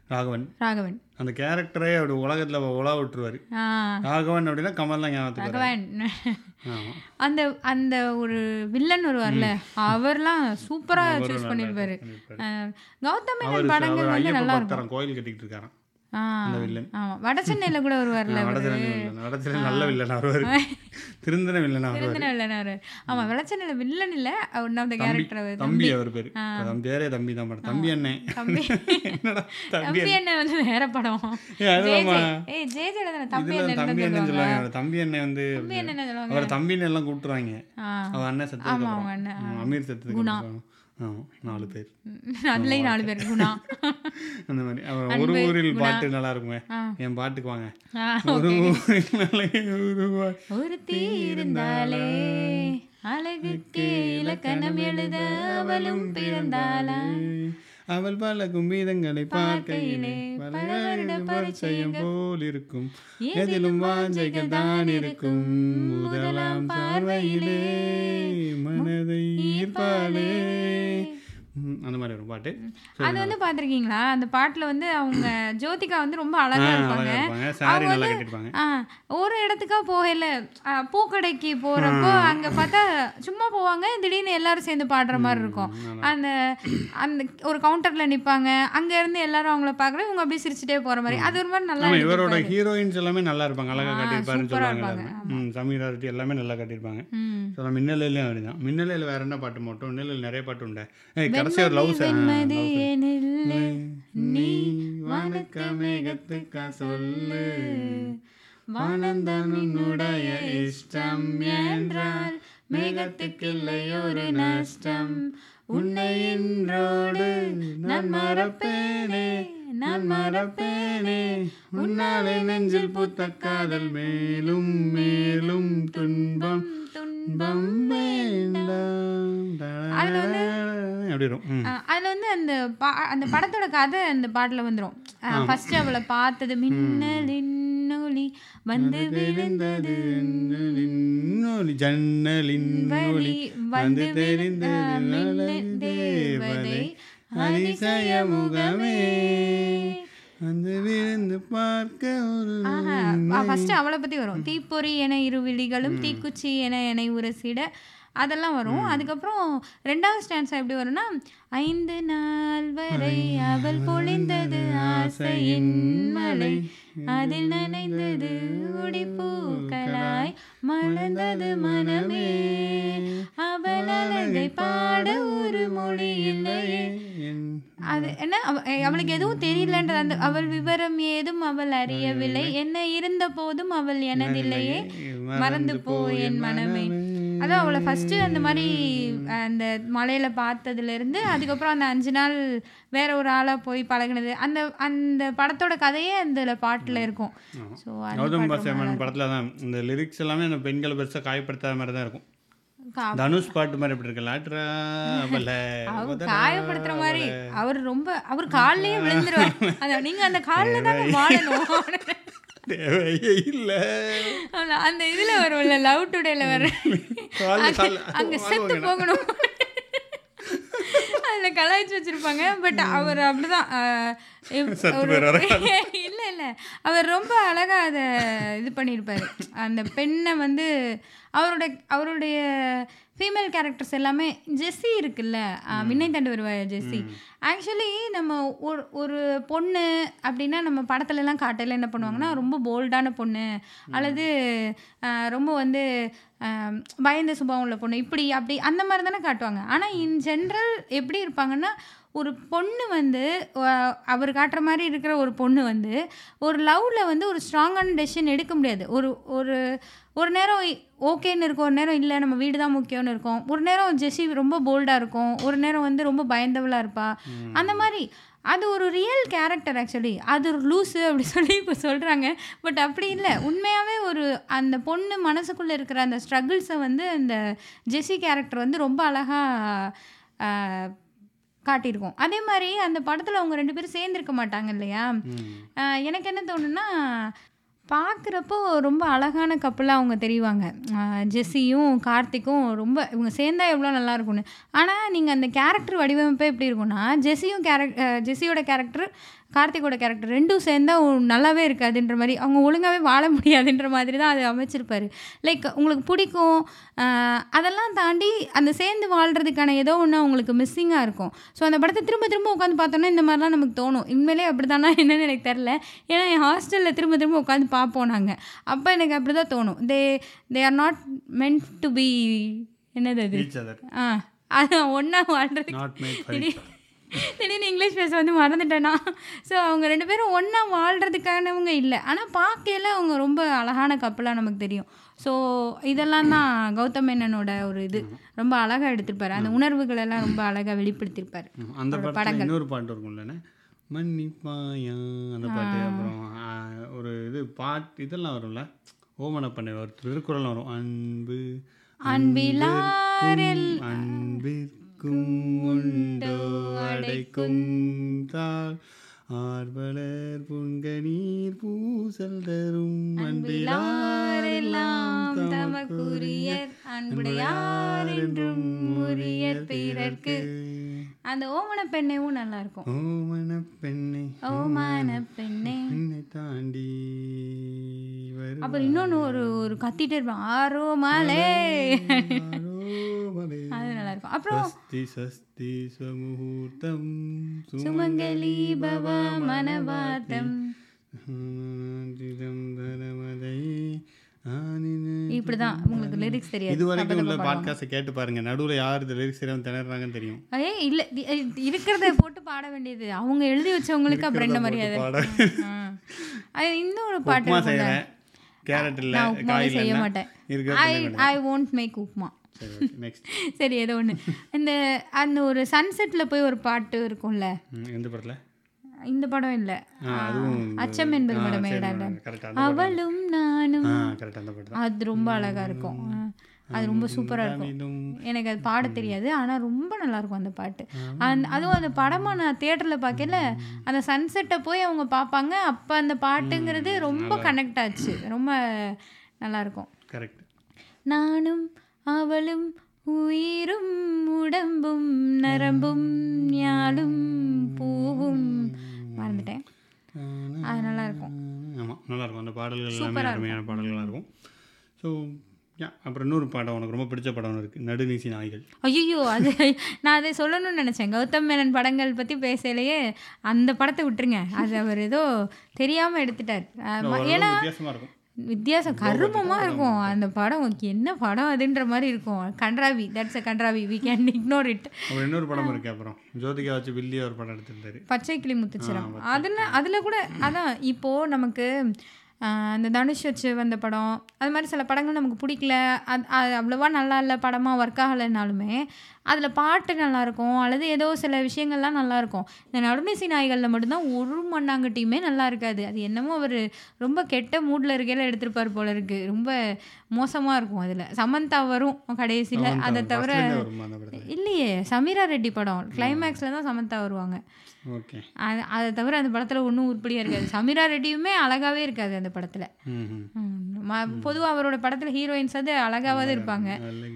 ராகவன் ராகவன் அந்த கேரக்டரே அப்படி உலகத்தில் உலா விட்டுருவார். ராகவன் அப்படின்னா கமல் தான் ஞாபகத்துக்கு. ராகவன் அந்த அந்த ஒரு வில்லன் வருவார்ல, அவர்லாம் சூப்பராக சூஸ் பண்ணியிருப்பாரு. கௌதம் மேனன் படங்கள் வந்து நல்லா இருக்கும். கோயில் கட்டிக்கிட்டு இருக்காராம். வட சென்னையில கூட வருவார்ல, நல்ல வில்லனா வருவாரு, திருந்தன வில்லனா வருவாரு. ஆமா, வட சென்னையில வில்லன் இல்ல, ஒன் ஆஃப் தி கேரக்டர் தம்பி. அவர் பேரு பேரே தம்பி தான். படம் தம்பி அண்ணன். தம்பி அண்ணன் வந்து வேற படம். ஏய் ஜே ஜே தம்பி அண்ணன் தம்பி அண்ணன் சொல்லுவாங்க. தம்பி அண்ணன் வந்து அவர் தம்பின்னு எல்லாம் கூப்பிட்டுருவாங்க. அவர் அண்ணன் செத்து, அமீர் செத்து, நாலு பேர், அதுலயும் நாலு பேர் குணா. அந்த மாதிரி ஒரு ஊரில் பாட்டு நல்லா இருக்குமே, என் பாட்டுக்கு வாங்க. ஒரு ஊரில் ஒரு தீர்ந்தாலே அழகுக்கு இலக்கணம் எழுத அவளும் பிறந்தாளா, அவள் பல கும்பீதங்களை பார்க்கையிலே பல வருட பரிச்சயம் போல் இருக்கும், எதிலும் வாஞ்சைகள் தான் இருக்கும், முதலாம் பார்வையிலே மனதை ஈர்ப்பாளே. அந்த மாதிரி ஒரு பாட்டு. அது வந்து பாத்திருக்கீங்களா? அந்த பாட்டுல வந்து அவங்க ஜோதிகா வந்து ரொம்ப அழகா இருப்பாங்க. ஒரு இடத்துக்கா போகல, பூக்கடைக்கு போறப்போ அங்க பார்த்தா சும்மா போவாங்க, திடீர்னு எல்லாரும் சேர்ந்து பாடுற மாதிரி இருக்கும். அந்த அந்த ஒரு கவுண்டர்ல நிப்பாங்க, அங்க இருந்து எல்லாரும் அவங்கள பாக்குற இவங்க அப்படியே சிரிச்சுட்டே போற மாதிரி. அது ஒரு மாதிரி நல்லா. இவரோட ஹீரோயின்ஸ் எல்லாமே நல்லா இருப்பாங்க, அழகா கட்டிருப்பாருன்னு சொல்லுவாங்க. சமீரா ரெட்டி எல்லாமே நல்லா கட்டிருப்பாங்க. மின்னலையிலும் அப்படிதான். மின்னலையில வேற என்ன பாட்டு மட்டும், மின்னலையில் நிறைய பாட்டு உண்டு. கடைசி ஒரு லவ் நீ வணக்கமேகத்துக்கா சொல்லு, வானந்தனுடைய இஷ்டம் என்றால் மேகத்துக்கு இல்லை ஒரு நஷ்டம், உன்னை என்றோடு நான் மறப்பேனே நான் மறப்பேனே, உன்னாலே நெஞ்சில் பூத்த காதல் மேலும் மேலும் துன்பம் துன்பம் வேண்டாம். அதுல வந்து அந்த அந்த படத்தோட கதை அந்த பாட்டுல வந்துரும். ஃபர்ஸ்ட் அவளை பார்த்தது மின்னலின் ஒளி வந்து விழுந்தது, ஜன்னலின் ஒளி வந்து தெரிந்தது, தேவதை அதிசய முகமே வந்து விழுந்து பார்க்க ஒரு. ஃபர்ஸ்ட் அவளை பத்தி வரும். தீப்பொறி என இரு விழிகளும் தீக்குச்சி என என்னை உரசிட, அதெல்லாம் வரும். அதுக்கப்புறம் ரெண்டாவது ஸ்டான்ஸா எப்படி வரும்னா, ஐந்து நாள் வரை அவள் பொழிந்தது ஆசையின் மலை, அதில் நனைந்தது உடிப்பூக்களாய் மலர்ந்தது மனமே, அவள் அழகை பாட ஒரு மொழி இல்லையே. அது என்ன, அவளுக்கு எதுவும் தெரியலன்ற அந்த அவள் விவரம் ஏதும் அவள் அறியவில்லை, என்ன இருந்த போதும் அவள் எனதில்லையே, மறந்து போ என் மனமே. அதான் அவளை ஃபஸ்ட்டு அந்த மாதிரி அந்த மலையில் பார்த்ததுலேருந்து அதுக்கப்புறம் அந்த அஞ்சு நாள் வேற ஒரு ஆளாக போய் பழகினது, அந்த அந்த படத்தோட கதையே அந்த பாட்டில் இருக்கும். ஸோ கௌதம் பாசமன் படத்தில் தான் இந்த லிரிக்ஸ் எல்லாமே அந்த பெண்களை பெருசாக காயப்படுத்தாத மாதிரி தான் இருக்கும். தனுஷ் பாட்டு மாதிரி எப்படி இருக்கு, காயப்படுத்துற மாதிரி. அவர் ரொம்ப அவர் காலிலேயே விழுந்துருவார். அதான் நீங்க அந்த காலில் தான் வாழணும் இல்ல, அந்த இதுல வரும்ல லவ் டுடேல வர அங்க செத்து போகணும், அதுல கலாய்ச்சி வச்சிருப்பாங்க. பட் அவர் அப்படிதான் இல்ல இல்ல அவர் ரொம்ப அழகா அதை இது பண்ணியிருப்பாரு. அந்த பெண்ணை வந்து அவரோட அவருடைய ஃபீமேல் கேரக்டர்ஸ் எல்லாமே. ஜெஸ்ஸி இருக்குல்ல, விண்ணை தாண்டி வருவாய் ஜெஸ்ஸி. ஆக்சுவலி நம்ம ஒரு ஒரு பொண்ணு அப்படின்னா நம்ம படத்துலலாம் காட்டையில் என்ன பண்ணுவாங்கன்னா, ரொம்ப போல்டான பொண்ணு அல்லது ரொம்ப வந்து பயந்த சுபாவம் உள்ள பொண்ணு இப்படி அப்படி அந்த மாதிரி தானே காட்டுவாங்க. ஆனால் இன் ஜென்ரல் எப்படி இருப்பாங்கன்னா, ஒரு பொண்ணு வந்து அவர் காட்டுற மாதிரி இருக்கிற ஒரு பொண்ணு வந்து ஒரு லவ்வில் வந்து ஒரு ஸ்ட்ராங்கான டெசிஷன் எடுக்க முடியாது. ஒரு ஒரு ஒரு நேரம் ஓகேன்னு இருக்கும், ஒரு நேரம் இல்லை நம்ம வீடு தான் முக்கியம்னு இருக்கும், ஒரு நேரம் ஜெஸ்ஸி ரொம்ப போல்டாக இருக்கும், ஒரு நேரம் வந்து ரொம்ப பயந்தவளாக இருப்பா. அந்த மாதிரி அது ஒரு ரியல் கேரக்டர். ஆக்சுவலி அது ஒரு லூஸு அப்படி சொல்லி இப்போ சொல்கிறாங்க. பட் அப்படி இல்லை, உண்மையாகவே ஒரு அந்த பொண்ணு மனசுக்குள்ளே இருக்கிற அந்த ஸ்ட்ரகிள்ஸை வந்து அந்த ஜெஸ்ஸி கேரக்டர் வந்து ரொம்ப அழகாக காட்டியிருக்கோம். அதே மாதிரி அந்த படத்தில் அவங்க ரெண்டு பேரும் சேர்ந்துருக்க மாட்டாங்க இல்லையா. எனக்கு என்ன தோணுன்னா, பார்க்குறப்போ ரொம்ப அழகான கப்பலாக அவங்க தெரிவாங்க. ஜெஸ்ஸியும் கார்த்திக்கும் ரொம்ப இவங்க சேர்ந்தா எவ்வளோ நல்லா இருக்கும்னு. ஆனால் நீங்கள் அந்த கேரக்டர் வடிவமைப்பே எப்படி இருக்கும்னா, ஜெஸ்ஸியும் கேரக்ட் ஜெஸ்ஸியோட கேரக்டர் கார்த்திகோட கேரக்டர் ரெண்டும் சேர்ந்தா நல்லாவே இருக்காதுன்ற மாதிரி, அவங்க ஒழுங்காகவே வாழ முடியாதுன்ற மாதிரி தான் அது அமைச்சிருப்பாரு. லைக் உங்களுக்கு பிடிக்கும், அதெல்லாம் தாண்டி அந்த சேர்ந்து வாழ்கிறதுக்கான ஏதோ ஒன்று அவங்களுக்கு மிஸ்ஸிங்காக இருக்கும். ஸோ அந்த படத்தை திரும்ப திரும்ப உட்காந்து பார்த்தோன்னா இந்த மாதிரிலாம் நமக்கு தோணும். உண்மையிலே அப்படி தானா என்னன்னு எனக்கு தெரில. ஏன்னா என் ஹாஸ்டலில் திரும்ப திரும்ப உட்காந்து பார்ப்போம் நாங்கள். அப்போ எனக்கு அப்படி தான் தோணும். They they are not meant to be என்னது அது ஆ அது ஒன்றா வாழ்கிறதுக்கு திடீர்னு இங்கிலீஷ் பேச வந்து மறந்துட்டேன்னா. ஸோ அவங்க ரெண்டு பேரும் ஒன்றா வாழ்கிறதுக்கானவங்க இல்லை. ஆனால் பார்க்கையில் அவங்க ரொம்ப அழகான கப்பலாக நமக்கு தெரியும். ஸோ இதெல்லாம் தான் கௌதம் மேனனோட ஒரு இது ரொம்ப அழகாக எடுத்திருப்பாரு. அந்த உணர்வுகள் எல்லாம் ரொம்ப அழகாக வெளிப்படுத்தியிருப்பாரு. அந்த படங்கள் இன்னொரு பாட்டு இருக்கும்ல, மன்னிப்பாயா அந்த பாட்டு. அப்புறம் ஒரு இது பாட்டு இதெல்லாம் வரும்ல, ஓமன பண்ண ஒரு திருக்குறள் வரும், அன்பு அன்பிலாரில் அன்பிற்கும் உண்டோ அடைக்கும் தாள் ஆர்வலர் புன்கணீர் பூசல் தரும் அன்பிலாரெல்லாம் தமக்குரியர் அன்புடையார் என்றும் உரியர் பிறர்க்கு. அந்த ஓமன பெண்ணையும் நல்லா இருக்கும். ஓமன பெண்ணை ஓமான பெண்ணை பெண்ணை தாண்டி வரும். அப்புறம் இன்னொன்று ஒரு ஒரு கத்திட்டே இருப்பான், ஆரோ மாலே, அது நல்லா இருக்கும். அப்புறம் சஸ்தி சஸ்தி சமுகூர்த்தம் சுமங்கலி பவ மனவாதம் இப்படிதான். உங்களுக்கு லிரிக்ஸ் தெரியாது. இது வரைக்கும் உள்ள பாட்காஸ்ட் கேட்டு பாருங்க, நடுவில் யார் இந்த லிரிக்ஸ் தெரியாம திணறாங்கன்னு தெரியும். ஏ இல்ல, இருக்கிறத போட்டு பாட வேண்டியது அவங்க எழுதி வச்சவங்களுக்கு. அப்புறம் என்ன மரியாதை. அது இன்னொரு பாட்டு செய்யறேன், கேரட் இல்ல காய் செய்ய மாட்டேன். ஐ ஐ won't make உப்மா. சரி ஏதோ ஒன்று. இந்த அந்த ஒரு சன்செட்டில் போய் ஒரு பாட்டு இருக்கும்ல, எந்த படத்துல? இந்த படம் இல்லை, அச்சம் என்பது படமேடா, அவளும் நானும். அது ரொம்ப அழகா இருக்கும். அது ரொம்ப சூப்பராக இருக்கும். எனக்கு அது பாட தெரியாது, ஆனால் ரொம்ப நல்லாயிருக்கும் அந்த பாட்டு. அந் அதுவும் அந்த படமாக நான் தியேட்டரில் பார்க்கல, அந்த சன்செட்டை போய் அவங்க பார்ப்பாங்க. அப்போ அந்த பாட்டுங்கிறது ரொம்ப கனெக்ட் ஆச்சு, ரொம்ப நல்லாயிருக்கும். கரெக்ட். நானும் அவளும் உயிரும் உடம்பும் நரம்பும் ஞாலும் பூவும், மறந்துட்டேன். அது நல்லாயிருக்கும். ஆமாம் நல்லாயிருக்கும். அந்த பாடல்கள் எல்லாமே அருமையான பாடல்களாக இருக்கும். ஸோ அப்புறம் இன்னொரு படம் உனக்கு ரொம்ப பிடிச்ச படம் இருக்குது, நடுநீசி நாய்கள். ஐயோ, அது நான் அதை சொல்லணும்னு நினச்சேன். கௌதம் மேனன் படங்கள் பற்றி பேசலையே அந்த படத்தை விட்டுருங்க. அது அவர் ஏதோ தெரியாமல் எடுத்துட்டார். ஏன்னா வித்தியாசமாக இருக்கும், வித்தியாசம் கருமமாக இருக்கும் அந்த படம். என்ன படம் அதுன்ற மாதிரி இருக்கும். கன்றாவி, தட்ஸ் அ கன்றாவி, வி கேன் இக்னோர் இட். அப்புறம் இன்னொரு படம் இருக்குது, அப்புறம் ஜோதிகா வச்சு வில்லியா ஒரு படம் எடுத்திருந்தாரு, பச்சை கிளி முத்துச்சிரம். அதில் அதில் கூட அதான் இப்போது நமக்கு அந்த தனுஷ் வச்சு வந்த படம், அது மாதிரி சில படங்கள் நமக்கு பிடிக்கல, அது அது அவ்வளோவா நல்லா இல்லை, படமாக ஒர்க் ஆகலைனாலுமே அதில் பாட்டு நல்லாயிருக்கும், அல்லது ஏதோ சில விஷயங்கள்லாம் நல்லாயிருக்கும். இந்த நடுநீசி நாய்களில் மட்டும்தான் ஒரு மண்ணாங்கட்டியுமே நல்லா இருக்காது. அது என்னமோ அவர் ரொம்ப கெட்ட மூடில் இருக்கையில் எடுத்திருப்பார் போல இருக்குது. ரொம்ப மோசமாக இருக்கும். அதில் சமந்தா வரும் கடைசியில், அதை தவிர இல்லையே சமீரா ரெட்டி படம் கிளைமேக்ஸில் தான் சமந்தா வருவாங்க. ஓகே, அது அதை தவிர அந்த படத்தில் ஒன்றும் உருப்படியாக இருக்காது. சமீரா ரெட்டியுமே அழகாகவே இருக்காது அந்த படத்தில். பொதுவாக அவரோட படத்தில் ஹீரோயின்ஸ் அது அழகாவது இருப்பாங்க,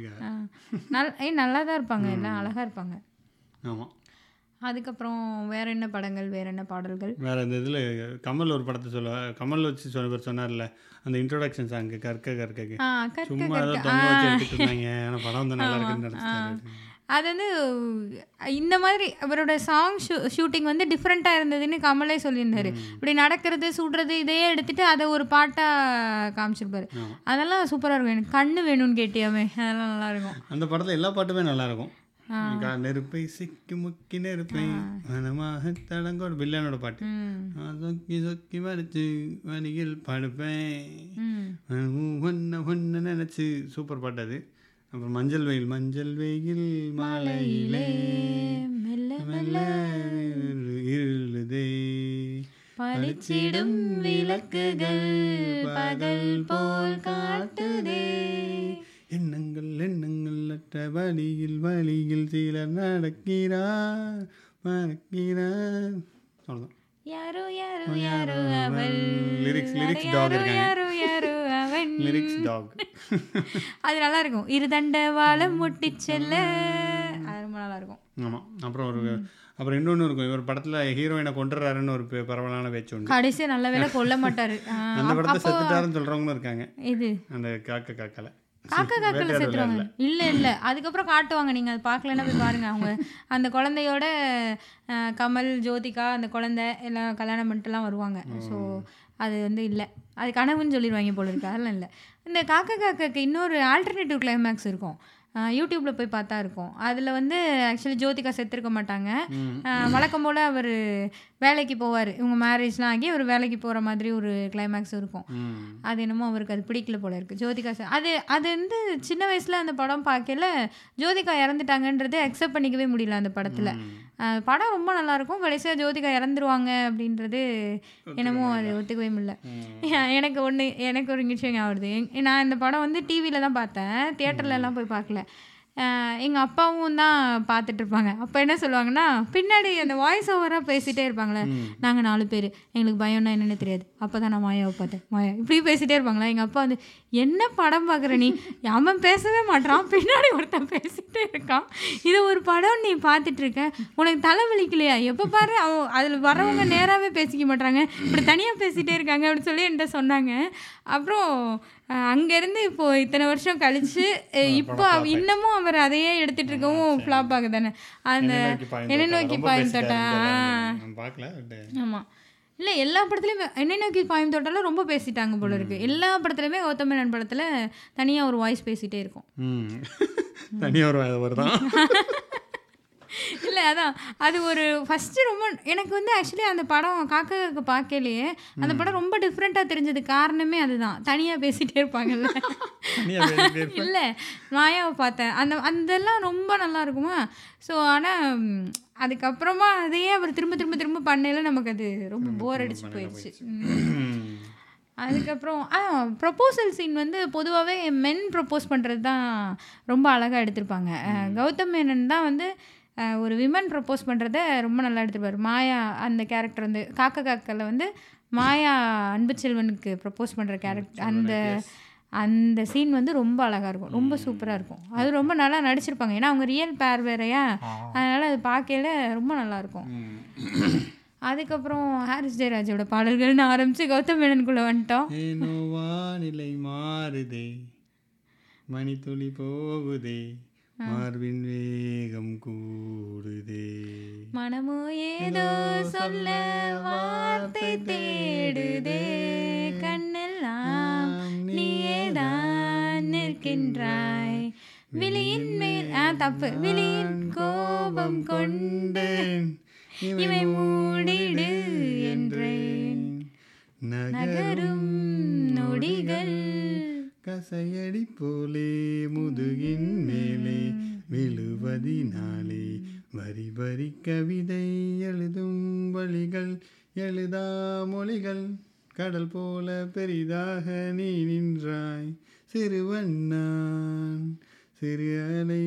நல் ஏ நல்லா தான் இருப்பாங்க, எல்லாம் அழகாக இருப்பாங்க. ஆமாம். அதுக்கப்புறம் வேற என்ன படங்கள், வேற என்ன பாடல்கள்? வேற இந்த இதில் கமல் ஒரு படத்தை சொல்ல, கமல் வச்சு சொன்ன சொன்னார்ல அந்த இன்ட்ரோடக்ஷன் சாங் கற்க கற்க சும்மா ஏதோ தொங்க வச்சு எடுத்துட்டு இருந்தாங்க, ஆனால் படம் வந்து நல்லா இருக்குன்னு நினச்சிட்டாரு. அது வந்து இந்த மாதிரி அவரோட சாங் ஷூ ஷூட்டிங் வந்து டிஃப்ரெண்ட்டாக இருந்ததுன்னு கமலே சொல்லியிருந்தார். இப்படி நடக்கிறது சுடுறது இதையே எடுத்துகிட்டு அதை ஒரு பாட்டாக காமிச்சிருப்பாரு. அதெல்லாம் சூப்பராக இருக்கும். எனக்கு கண்ணு வேணும்னு கேட்டியாமே, அதெல்லாம் நல்லாயிருக்கும். அந்த படத்தில் எல்லா பாட்டுமே நல்லாயிருக்கும். நெருப்பை சிக்கி முக்கி நெருப்பை மனமாக தடங்கோட பில்லியனோட பாட்டு, சொக்கி சொக்கி மடிச்சு வணிகில் படுப்பேன் ஒன்ன ஒன்ன நினச்சி, சூப்பர் பாட்டு அது. அப்புறம் மஞ்சள் வெயில் மஞ்சள் வெயில் மாலையிலே மெல்ல மெல்ல இருளுதே பளிச்சிடும் விளக்குகள் பகல் போல் காட்டுதே, எண்ணங்கள் எண்ணங்கள் அற்ற வழியில் வழியில் சிலர் நடக்கிறார் மறக்கிறார். அவ்வளோதான். யாரோ யாரோ யாரோ அவள், லிரிக்ஸ் லிரிக்ஸ் டாக் இருக்காங்க, யாரோ யாரோ அவன், லிரிக்ஸ் டாக். அது நல்லா இருக்கும். இரு தண்ட வாழை முட்டி செல்ல, அது ரொம்ப நல்லா நல்லாயிருக்கும். ஆமாம். அப்புறம் ஒரு அப்புறம் இன்னொன்று இருக்கும், இவர் படத்தில் ஹீரோயினை கொண்டுறாருன்னு ஒரு பெ- பரவலான பேச்சு உண்டு. கடைசியாக நல்ல வேளை கொல்ல மாட்டார். அந்த படத்தை செத்துட்டாருன்னு சொல்கிறவங்களும் இருக்காங்க. இது அந்த காக்க காக்கல காக்கா காக்கல செத்துருவாங்க. இல்லை இல்லை அதுக்கப்புறம் காட்டுவாங்க, நீங்கள் அது பார்க்கலன்னா போய் பாருங்கள். அவங்க அந்த குழந்தையோட அஹ், கமல் ஜோதிகா அந்த குழந்தை எல்லாம் கல்யாணம் பண்ணிட்டுலாம் வருவாங்க. ஸோ அது வந்து இல்லை, அது கனவுன்னு சொல்லிடுவாங்க போல இருக்கு. அதெல்லாம் இல்லை. இந்த காக்கா காக்காக்கு இன்னொரு ஆல்டர்னேட்டிவ் கிளைமேக்ஸ் இருக்கும், யூடியூப்பில் போய் பார்த்தா இருக்கும். அதில் வந்து ஆக்சுவலி ஜோதிகா செத்துருக்க மாட்டாங்க. அஹ், வழக்கம் போல் அவர் வேலைக்கு போவார், இவங்க மேரேஜ்லாம் ஆகி அவர் வேலைக்கு போகிற மாதிரி ஒரு கிளைமேக்ஸ் இருக்கும். அது என்னமோ அவருக்கு அது பிடிக்கல போல இருக்குது. ஜோதிகா செ- அது அது வந்து சின்ன வயசில் அந்த படம் பார்க்கல ஜோதிகா இறந்துட்டாங்கன்றது அக்செப்ட் பண்ணிக்கவே முடியல அந்த படத்தில். படம் ரொம்ப நல்லாயிருக்கும், கடைசியாக ஜோதிகா இறந்துருவாங்க அப்படின்றது என்னமோ அது ஒத்துக்கவே முடியல. எனக்கு ஒன்று எனக்கு ஒரு நிமிஷம் ஞாபகம் வருது. எங்- நான் இந்த படம் வந்து டிவியில் தான் பார்த்தேன், தியேட்டர்லலாம் போய் பார்க்கல. எங்கள் அப்பாவும் தான் பார்த்துட்டு இருப்பாங்க. அப்போ என்ன சொல்லுவாங்கன்னா, பின்னாடி அந்த வாய்ஸ் ஓவராக பேசிகிட்டே இருப்பாங்களே, நாங்கள் நாலு பேர் எங்களுக்கு பயம்னா என்னென்னு தெரியாது, அப்போ தான் நான் மாயாவை பார்த்தேன், மாயா இப்படி பேசிகிட்டே இருப்பாங்களா. எங்கள் அப்பா வந்து, என்ன படம் பார்க்குற நீ, அவன் பேசவே மாட்டான், பின்னாடி ஒருத்தன் பேசிகிட்டே இருக்கான், இது ஒரு படம் நீ பார்த்துட்டு இருக்க, உனக்கு தலைவலிக்கலையா, எப்போ பாரு அவன் அதில் வரவங்க நேராகவே பேசிக்க மாட்டாங்க, இப்படி தனியாக பேசிகிட்டே இருக்காங்க அப்படின்னு சொல்லி என்கிட்ட சொன்னாங்க. அப்புறம் அங்கேருந்து இப்போது இத்தனை வருஷம் கழித்து இப்போ இன்னமும் அவர் அதையே எடுத்துகிட்டு இருக்கவும் ஃப்ளாப் ஆகுது தானே. அந்த என்னை நோக்கி பாயும் தோட்டா. ஆமாம், இல்லை எல்லா படத்துலையும் என்னை நோக்கி பாயும் தோட்டாலும் ரொம்ப பேசிட்டாங்க போல இருக்குது. எல்லா படத்துலையுமே கௌதம் மேனன் படத்தில் தனியாக ஒரு வாய்ஸ் பேசிகிட்டே இருக்கும். தனியாக ஒரு தான் இல்லை அதான் அது ஒரு ஃபஸ்ட்டு ரொம்ப எனக்கு வந்து ஆக்சுவலி அந்த படம் காக்கா காக்க பார்க்கலையே அந்த படம் ரொம்ப டிஃப்ரெண்ட்டாக தெரிஞ்சது காரணமே அதுதான், தனியாக பேசிகிட்டே இருப்பாங்கல்ல. இல்லை மாயாவை பார்த்தேன், அந்த அதெல்லாம் ரொம்ப நல்லா இருக்குமா. ஸோ ஆனால் அதுக்கப்புறமா அதையே அவர் திரும்ப திரும்ப திரும்ப பண்ணல, நமக்கு அது ரொம்ப போர் அடிச்சு போயிடுச்சு. அதுக்கப்புறம் ஆ ப்ரொப்போசல் சீன் வந்து பொதுவாகவே மென் ப்ரப்போஸ் பண்ணுறது தான் ரொம்ப அழகாக எடுத்திருப்பாங்க. கௌதம் மேனன் தான் வந்து ஒரு விமன் ப்ரப்போஸ் பண்ணுறத ரொம்ப நல்லா எடுத்துருப்பார். மாயா அந்த கேரக்டர் வந்து காக்கா காக்கல வந்து மாயா அன்பு செல்வனுக்கு ப்ரப்போஸ் பண்ணுற கேரக்டர், அந்த அந்த சீன் வந்து ரொம்ப அழகாக இருக்கும், ரொம்ப சூப்பராக இருக்கும். அது ரொம்ப நல்லா நடிச்சிருப்பாங்க, ஏன்னா அவங்க ரியல் பேர் வேறையா, அதனால் அது பார்க்கல ரொம்ப நல்லாயிருக்கும். அதுக்கப்புறம் ஹாரிஸ் ஜெயராஜோட பாடல்கள்னு ஆரம்பித்து கௌதம் மேனனுக்குள்ளே வந்துட்டோம். வானிலை மாறுதே, மணி துளி போகுதே, மார்பின் வேகம் கூடுதே, மனமோ ஏதோ சொல்ல வார்த்தை தேடுதே, கண்ணெல்லாம் நீயேதான் நிற்கின்றாய், விழியின் மேல் ஆ தப்பு விழியின் கோபம் கொண்டேன், இவை மூடிடு என்றேன், நகரும் நொடிகள் கசையடி போலே முதுகின் மேலே விழுவதினாலே, வரி வரி கவிதை எழுதும் வழிகள் எழுதா மொழிகள், கடல் போல பெரிதாக நீ நின்றாய், சிறுவண்ணான் சிறு அலை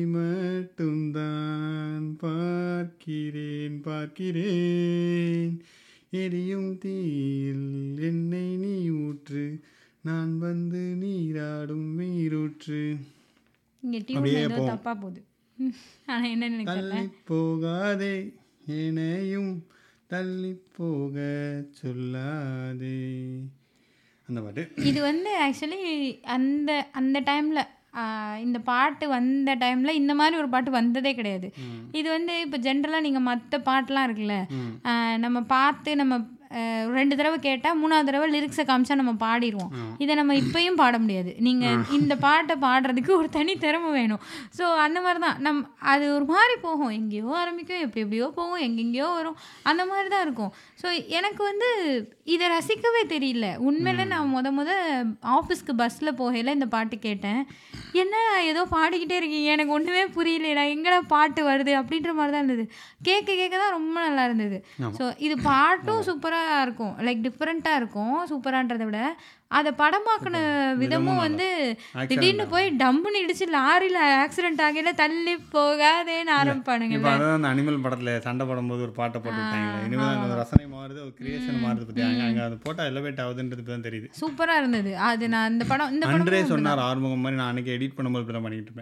மட்டும்தான் பார்க்கிறேன் பார்க்கிறேன், எரியும் தீயில் என்னை நீ ஊற்று, நான் வந்து நீராடும் நீரூற்று. இங்கே டியூன் ஏதோ தப்பாக போகுது, ஆனால் என்ன நினைக்கிறேன், தள்ளி போகாதே என்னையும் தள்ளி போக சொல்லாதே, அந்த பாட்டு. இது வந்து ஆக்சுவலி அந்த அந்த டைமில் இந்த பாட்டு வந்த டைமில் இந்த மாதிரி ஒரு பாட்டு வந்ததே கிடையாது. இது வந்து இப்போ ஜென்ரலாக நீங்கள் மற்ற பாட்டெலாம் இருக்குல்ல, நம்ம பார்த்து நம்ம ரெண்டு தடவை கேட்டால் மூணாவது தடவை லிரிக்ஸை காமிச்சா நம்ம பாடிடுவோம். இதை நம்ம இப்பயும் பாட முடியாது. நீங்கள் இந்த பாட்டை பாடுறதுக்கு ஒரு தனி திறமை வேணும். ஸோ அந்த மாதிரி தான் நம் அது ஒரு மாதிரி போகும், எங்கேயோ ஆரம்பிக்கும், எப்படி எப்படியோ போகும், எங்கெங்கேயோ வரும், அந்த மாதிரி தான் இருக்கும். ஸோ எனக்கு வந்து இதை ரசிக்கவே தெரியல உண்மையில. நான் முத முத ஆஃபீஸ்க்கு பஸ்ஸில் போகையில் இந்த பாட்டு கேட்டேன், என்ன ஏதோ பாடிக்கிட்டே இருக்கீங்க, எனக்கு ஒன்றுமே புரியலைடா, எங்கடா பாட்டு வருது அப்படின்ற மாதிரி தான் இருந்தது. கேட்க கேட்க தான் ரொம்ப நல்லா இருந்தது. ஸோ இது பாட்டும் சூப்பராக இருக்கும், லைக் டிஃப்ரெண்ட்டாக இருக்கும். சூப்பரான்றதை விட அதை படமாக்கின விதமும் வந்து திடீர்னு போய் டம்புன்னு இடிச்சு லாரியில் ஆக்சிடென்ட் ஆகையில தள்ளி போகாதேன்னு ஆரம்பிப்பானுங்க. இப்போ அதான் அந்த அனிமல் படத்தில் சண்டை போடும்போது ஒரு பாட்டை போட்டு விட்டாங்க, இனிமேல் அந்த ரசனை மாறுது, ஒரு கிரியேஷன் மாறுது பற்றி அங்கே அங்கே அது போட்டால் எலவேட் ஆகுதுன்றது தான் தெரியுது. சூப்பராக இருந்தது அது. நான் இந்த படம் இந்த அன்றே சொன்னார் ஆறுமுகம் மாதிரி, நான் அன்றைக்கி எடிட் பண்ணும்போது இப்படி தான் பண்ணிக்கிட்டு இருப்பேன்.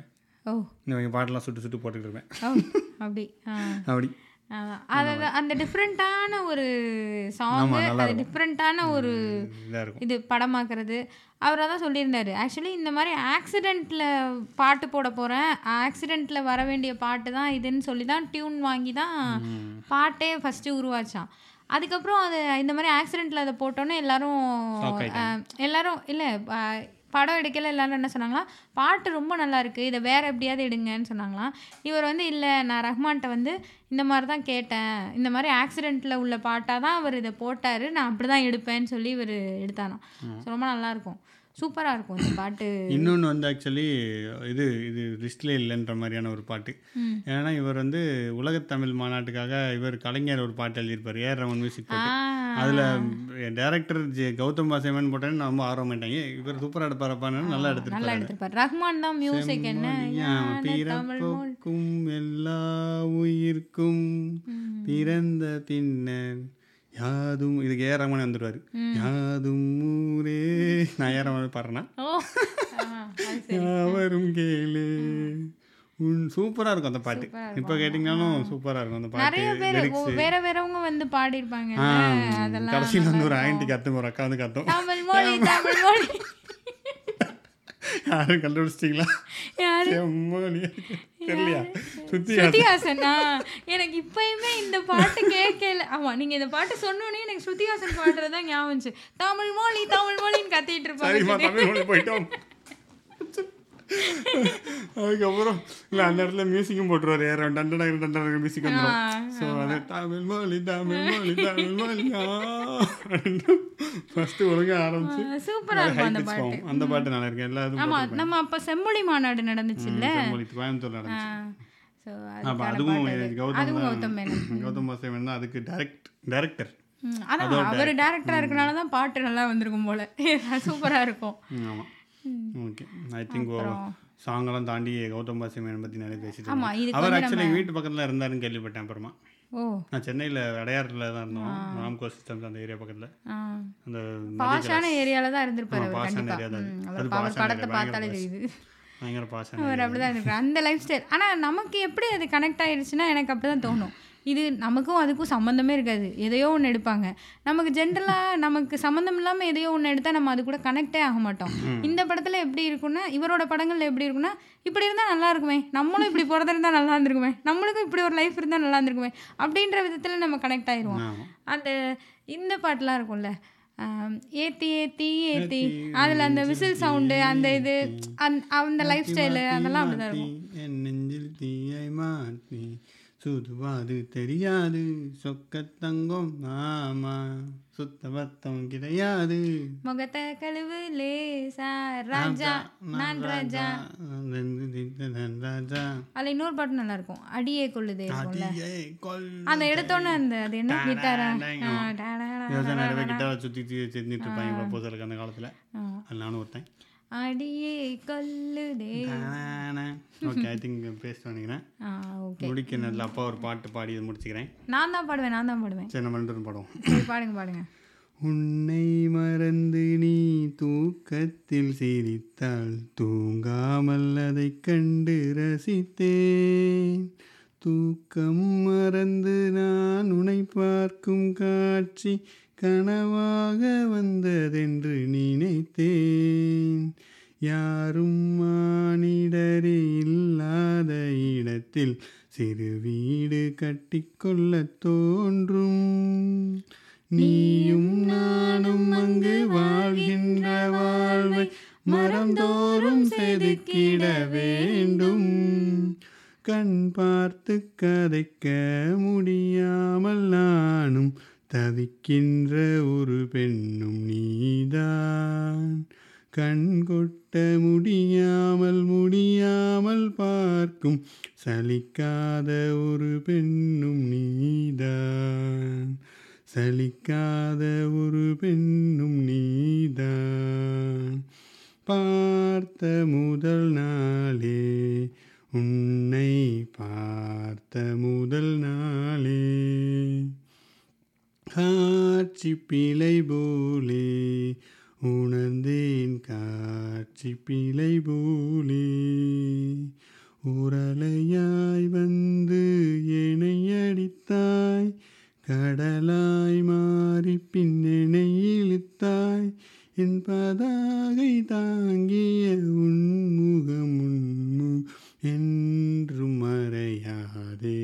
ஓ இவங்க பாட்டெல்லாம் சுட்டு சுட்டு போட்டுக்கிட்டு இருப்பேன். ஓ அப்படி ஆ அப்படி அதாவது அந்த டிஃப்ரெண்ட்டான ஒரு சாங்கு, அது டிஃப்ரெண்ட்டான ஒரு இதாக இருக்கும் இது படமாக்குறது. அவர் தான் சொல்லியிருந்தாரு, ஆக்சுவலி இந்த மாதிரி ஆக்சிடெண்ட்டில் பாட்டு போட போகிறேன், ஆக்சிடெண்ட்டில் வர வேண்டிய பாட்டு தான் இதுன்னு சொல்லி தான் டியூன் வாங்கி தான் பாட்டே ஃபஸ்ட்டு உருவாச்சான். அதுக்கப்புறம் அது இந்த மாதிரி ஆக்சிடெண்ட்டில் அதை போட்டோன்னே எல்லோரும் எல்லோரும் இல்லை படம் எடுக்கல எல்லாரும் என்ன சொன்னாங்களா, பாட்டு ரொம்ப நல்லா இருக்குது, இதை வேறு எப்படியாவது எடுங்கன்னு சொன்னாங்களாம். இவர் வந்து இல்லை, நான் ரஹ்மான்கிட்ட வந்து இந்த மாதிரி தான் கேட்டேன், இந்த மாதிரி ஆக்சிடெண்ட்டில் உள்ள பாட்டாக தான் அவர் இதை போட்டார், நான் அப்படி தான் எடுப்பேன்னு சொல்லி இவர் எடுத்தானோ. ஸோ ரொம்ப நல்லாயிருக்கும், சூப்பராக இருக்கும் இந்த பாட்டு. இன்னொன்று வந்து ஆக்சுவலி இது இது லிஸ்ட்லேயே இல்லைன்ற மாதிரியான ஒரு பாட்டு. ஏன்னா இவர் வந்து உலகத்தமிழ் மாநாட்டுக்காக இவர் கலைஞர் ஒரு பாட்டு எழுதியிருப்பார், ஏஆர் ரஹ்மான் மியூசிக் போட்டு. அதில் டைரக்டர் ஜே கௌதம் வாசுதேவன் போட்டேன்னு நான் ரொம்ப ஆர்வம் மாட்டாங்க, இவர் சூப்பராக எடுப்பாரப்பான்னு நல்லா எடுத்துருப்பாரு. நல்லா எடுத்திருப்பார். ரஹ்மான் தான் மியூசிக். என்ன பிறப்புக்கும் எல்லா உயிர்க்கும் பிறந்த பின்னர் யாதும், இதுக்கு ஏஆர் ரஹ்மான் வந்துடுவார், யாதும் ஊரே. நான் ஏஆர் ரஹ்மான் பாடுறேன்னா யாவரும் கேளு. சூப்பராக இருக்கும் அந்த பாட்டு, இப்போ கேட்டிங்கனாலும் சூப்பராக இருக்கும் அந்த பாட்டு. நிறைய பேர் வேற வேறவங்க வந்து பாடியிருப்பாங்க. அதெல்லாம் கடைசியில் வந்து ஒரு ஆயிண்டி கத்தும், ஒரு அக்கா வந்து கத்தும், தமிழ் மொழி தமிழ் மொழி. யாரும் கண்டுபிடிச்சிட்டிங்களா? தெரியலையா? ஸ்ருதிஹாசன். எனக்கு இப்பயுமே இந்த பாட்டு கேட்கல. ஆமா, நீங்க இந்த பாட்டு சொன்னோன்னே எனக்கு ஸ்ருதிஹாசன் பாடுறதுதான் ஞாபகம் வந்துச்சு. தமிழ் மொழி தமிழ் மொழின்னு கத்திட்டு இருப்பாங்க. போயிட்டோம். அதுக்கப்புறம் இல்லை அந்த இடத்துல மியூசிக்கும் போட்டுருவார், யார் டண்டன டண்டன மியூசிக் வந்துடும். ஸோ அது தமிழ் மொழி தமிழ் மொழி தமிழ் மொழியா ஃபஸ்ட்டு ஒழுங்காக ஆரம்பிச்சு சூப்பராக இருக்கும் அந்த பாட்டு. அந்த பாட்டு நல்லா இருக்கு. எல்லாரும் ஆமாம், நம்ம அப்போ செம்மொழி மாநாடு நடந்துச்சு இல்லை, கோயம்புத்தூர் நடந்துச்சு. ஸோ அப்போ அதுவும் கௌதம் கௌதம் வாசுதேவன் தான் அதுக்கு டைரக்ட் டைரக்டர். அதான் அவர் டேரக்டராக இருக்கனால தான் பாட்டு நல்லா வந்திருக்கும் போல், சூப்பராக இருக்கும். ஆமாம், ஓகே. ஐ திங்க் சாங்கெல்லாம் தாண்டி கௌதம் வாசுதேவன் பற்றி நிறைய பேசிட்டு அவர் ஆக்சுவலி வீட்டு பக்கத்தில் இருந்தாருன்னு கேள்விப்பட்டேன். அப்புறமா ஓ நான் சென்னையில் அடையாறில் தான் இருந்தோம், ராம்கோ சிஸ்டம்ஸ் அந்த ஏரியா பக்கத்தில். அந்த பாஷான ஏரியாவில் தான் இருந்திருப்பாரு. பாஷான ஏரியா தான் அது. படத்தை பார்த்தாலே தெரியுது பயங்கர பாஷான. அவர் அப்படி தான் இருப்பார் அந்த லைஃப் ஸ்டைல். ஆனால் நமக்கு எப்படி அது கனெக்ட் ஆகிடுச்சுன்னா எனக்கு அப்படி தான் தோணும், இது நமக்கும் அதுக்கும் சம்மந்தமே இருக்காது, எதையோ ஒன்று எடுப்பாங்க. நமக்கு ஜென்ரலாக நமக்கு சம்மந்தம் இல்லாமல் எதையோ ஒன்று எடுத்தால் நம்ம அது கூட கனெக்டே ஆக மாட்டோம். இந்த படத்தில் எப்படி இருக்குன்னா, இவரோட படங்களில் எப்படி இருக்குன்னா, இப்படி இருந்தால் நல்லா இருக்குமே, நம்மளும் இப்படி பிறந்திருந்தால் நல்லா இருந்திருக்குமே, நம்மளுக்கும் இப்படி ஒரு லைஃப் இருந்தால் நல்லா இருந்திருக்குமே அப்படின்ற விதத்தில் நம்ம கனெக்ட் ஆயிடுவோம். அந்த இந்த பாட்டெலாம் இருக்கும்ல, ஏத்தி ஏத்தி ஏத்தி, அதில் அந்த விசில் சவுண்டு, அந்த இது அந்த லைஃப் ஸ்டைலு அதெல்லாம் அப்படி தான் இருக்கும். சுதுவாது தெரியாது சொக்கத்தங்கம் நாமா சுத்தபத்தம் கிடையாது முகத்தை கழுவு லேசா ராஜா நான் ராஜா. ராஜா அதில் இன்னொரு பாட்டு நல்லா இருக்கும், அடியே கொள்ளுதே. அந்த எடுத்தோன்னே அந்த அது என்ன கிட்டாரா கிட்டாரை சுற்றி செஞ்சுட்டு இருப்பாங்க ப்ரப்போசலுக்கு அந்த காலத்தில். அது நானும் ஒருத்தன். அடியே கொல்லுதே. ஓகே, ஐ திங்க் பேசிட்டு நினைக்கிறேன். முடிக்க நல்ல அப்பா ஒரு பாட்டு பாடி இதை முடிச்சுக்கிறேன். நான் தான் பாடுவேன் நான் தான் பாடுவேன் சரி, நம்ம ரெண்டு பாடுவோம். பாடுங்க பாடுங்க. உன்னை மறந்து நீ தூக்கத்தில் சிரித்தாள், தூங்காமல் அதை கண்டு ரசித்தேன். தூக்கம் மறந்து நான் உன்னை பார்க்கும் காட்சி கனவாக வந்ததென்று நினைத்தேன். யாரும் மானிடரே இல்லாத இடத்தில் சிறு வீடு கட்டிக்கொள்ள தோன்றும். நீயும் நானும் அங்கு வாழ்கின்ற வாழ்வை மரந்தோறும் செதுக்கிட வேண்டும். கண் பார்த்து கதைக்க முடியாமல் நானும் தவிக்கின்ற ஒரு பெண்ணும் நீதான். கண் கொட்ட முடியாமல் முடியாமல் பார்க்கும் சலிக்காத ஒரு பெண்ணும் நீதான். சலிக்காத ஒரு பெண்ணும் நீதான். பார்த்த முதல் நாளே உன்னை பார்த்த முதல் நாளே காட்சி பிழை போலே உணர்ந்தேன். காட்சி பிழை போலே உரலையாய் வந்து என்னை அடித்தாய், கடலாய் மாறி பின்னெனை இழுத்தாய், என் பதாகை தாங்கிய உன்முகம் உன்முகம் என்றும் மறையாதே.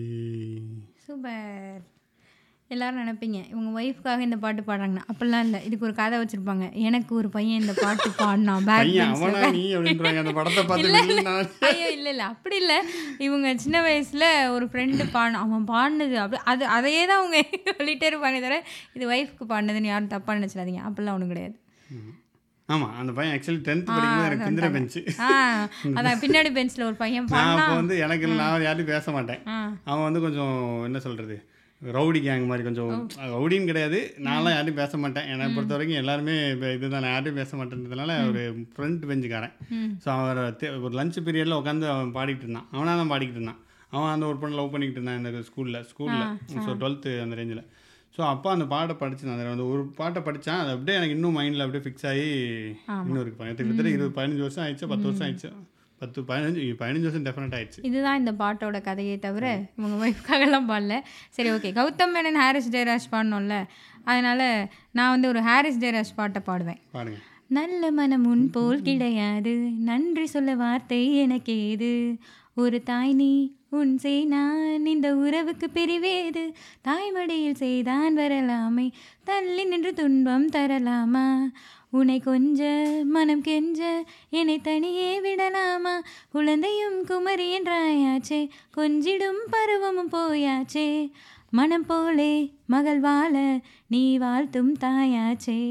சூப்பர். எல்லாரும் நினைப்பீங்க இவங்க ஒய்ஃப்காக இந்த பாட்டு பாடுறாங்கன்னா, அப்படிலாம் இல்லை. இதுக்கு ஒரு கதை வச்சுருப்பாங்க. எனக்கு ஒரு பையன் இந்த பாட்டு பாடினான் பேக் ஐயா அவனா நீ அப்படின்றாங்க அந்த படத்தை பார்த்து. ஐயோ இல்லை இல்லை அப்படி இல்லை. இவங்க சின்ன வயசில் ஒரு ஃப்ரெண்டு பாடின அவன் பாடினது அப்படி அது அதையே தான் அவங்க சொல்லிகிட்டே இருப்பாங்க தவிர இது ஒய்ஃப்க்கு பாடினதுன்னு யாரும் தப்பாக நினச்சிடாதீங்க. அப்படிலாம் ஒன்றும் கிடையாது. ஆமாம் அந்த பையன் ஆக்சுவலி டென்த் படிக்கும்போது எனக்கு பிந்திர பெஞ்சு. ஆ அதான் பின்னாடி பெஞ்சில் ஒரு பையன் நான் பாடினா அப்போ வந்து எனக்கு நான் யார்ட்டையும் பேச மாட்டேன். அவன் வந்து கொஞ்சம் என்ன சொல்கிறது ரவுடி கேங் மாதிரி, கொஞ்சம் ரவுடின்னு கிடையாது, நான்லாம் யார்ட்டையும் பேச மாட்டேன். என்னை பொறுத்த வரைக்கும் எல்லாருமே இப்போ இதுதான், நான் யார்ட்டையும் பேச மாட்டேன்றதுனால ஒரு ஃப்ரண்ட் பெஞ்சுக்காரன். ஸோ அவர் ஒரு லஞ்ச் பீரியடில் உட்காந்து அவன் பாடிக்கிட்டு இருந்தான். அவனாக தான் பாடிக்கிட்டு இருந்தான். அவன் அந்த ஒரு பொண்ணு லவ் பண்ணிக்கிட்டு இருந்தான் இந்த ஸ்கூலில் ஸ்கூலில் ஸோ டுவெல்த்து அந்த ரேஞ்சில். ஸோ அப்போ அந்த பாட்டை படிச்சுதான் அதில் வந்து ஒரு பாட்டை படித்தான். அது அப்படியே எனக்கு இன்னும் மைண்டில் அப்படியே ஃபிக்ஸ் ஆகி இன்னும் இருக்கு. கிட்டத்தட்ட இருபது பதினஞ்சு வருஷம் ஆயிடுச்சு, பத்து வருஷம் ஆயிடுச்சு, பத்து பதினஞ்சு பதினஞ்சு வருஷம் டெஃபினட் ஆயிடுச்சு. இதுதான் இந்த பாட்டோட கதையை தவிர இவங்க ஒய்ஃப்காகலாம் பாடல. சரி ஓகே, கௌதம் மேனன் ஹாரிஸ் ஜெயராஜ் பாடணும்ல, அதனால் நான் வந்து ஒரு ஹாரிஸ் ஜெயராஜ் பாட்டை பாடுவேன். பாடுங்க. நல்ல மனம் உன் போல் கிடையாது, நன்றி சொல்ல வார்த்தை எனக்கு ஏது, ஒரு தாய் நீ உன் செய் நான் இந்த உறவுக்கு பிரிவேது, தாய்மடியில் செய்தான் வரலாமே தள்ளி நின்று துன்பம் தரலாமா, உன்னை கொஞ்ச மனம் கெஞ்ச என்னை தனியே விடலாமா, குழந்தையும் குமரி என்றாயாச்சே கொஞ்சிடும் பருவமும் போயாச்சே, மனம் போலே மகள் வாழ நீ வாழ்த்தும் தாயாச்சே.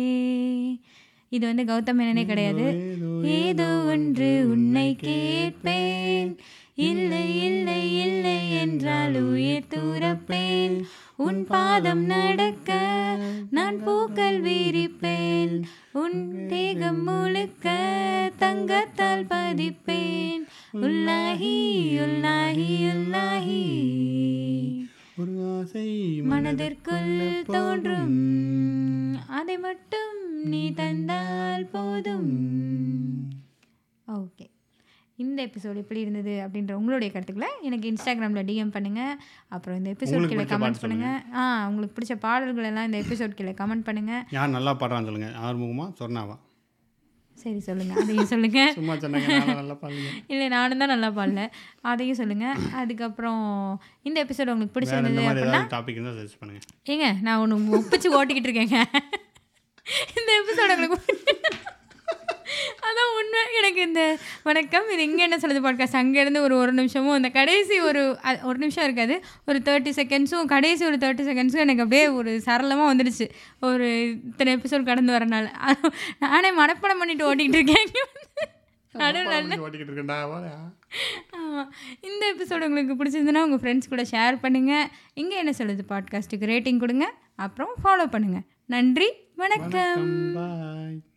இது வந்து கௌதம் மேனனே கிடையாது. ஏதோ ஒன்று உன்னை கேட்பேன், இல்லை இல்லை இல்லை என்றால் உயிர் தூரப்பேன், உன் பாதம் நடக்க நான் பூக்கள் விரிப்பேன், உன் தேகம் முழுக்க தங்கத்தால் பதிப்பேன், உல்லாஹி உல்லாஹி உல்லாஹி ஒரு ஆசை மனதிற்குள் தோன்றும், அதை மட்டும் நீ தந்தால் போதும். ஓகே, இந்த எபிசோடு எப்படி இருந்தது அப்படின்ற உங்களுடைய கருத்துக்களை எனக்கு இன்ஸ்டாகிராமில் டிஎம் பண்ணுங்கள். அப்புறம் இந்த எபிசோட் கீழே கமெண்ட் பண்ணுங்கள். ஆ உங்களுக்கு பிடிச்ச பாடல்கள் எல்லாம் இந்த எபிசோட் கீழே கமெண்ட் பண்ணுங்கள். யார் நல்லா பாடுறான்னு சொல்லுங்கள். ஆறுமுகமா சொர்ணாவா? சரி சொல்லுங்கள், அதையும் சொல்லுங்கள். சும்மா சொன்னாங்க நல்லா பாடுங்க. இல்லை நானும் தான் நல்லா பாடல, அதையும் சொல்லுங்கள். அதுக்கப்புறம் இந்த எபிசோடு உங்களுக்கு பிடிச்சிருந்தது அப்படின்னா டாபிக் இருந்தால் சஜஸ்ட் பண்ணுங்கள். ஏங்க நான் ஒன்று ஒப்பிச்சு ஓட்டிக்கிட்டு இருக்கேங்க. இந்த எபிசோடு உங்களுக்கு அதான் உண்மை. எனக்கு இந்த வணக்கம் இது இங்கே என்ன சொல்லுது பாட்காஸ்ட் அங்கேருந்து ஒரு ஒரு நிமிஷமும் அந்த கடைசி ஒரு ஒரு நிமிஷம் இருக்காது, ஒரு தேர்ட்டி செகண்ட்ஸும் கடைசி ஒரு தேர்ட்டி செகண்ட்ஸும் எனக்கு அப்படியே ஒரு சரளமாக வந்துடுச்சு ஒரு இத்தனை எபிசோட் கடந்து வரனால. நானே மனப்படம் பண்ணிட்டு ஓட்டிகிட்டு இருக்கேன். ஆமாம், இந்த எபிசோடு உங்களுக்கு பிடிச்சிருந்துன்னா உங்கள் ஃப்ரெண்ட்ஸ் கூட ஷேர் பண்ணுங்கள். இங்கே என்ன சொல்லுது பாட்காஸ்ட்டுக்கு ரேட்டிங் கொடுங்க, அப்புறம் ஃபாலோ பண்ணுங்கள். நன்றி, வணக்கம்.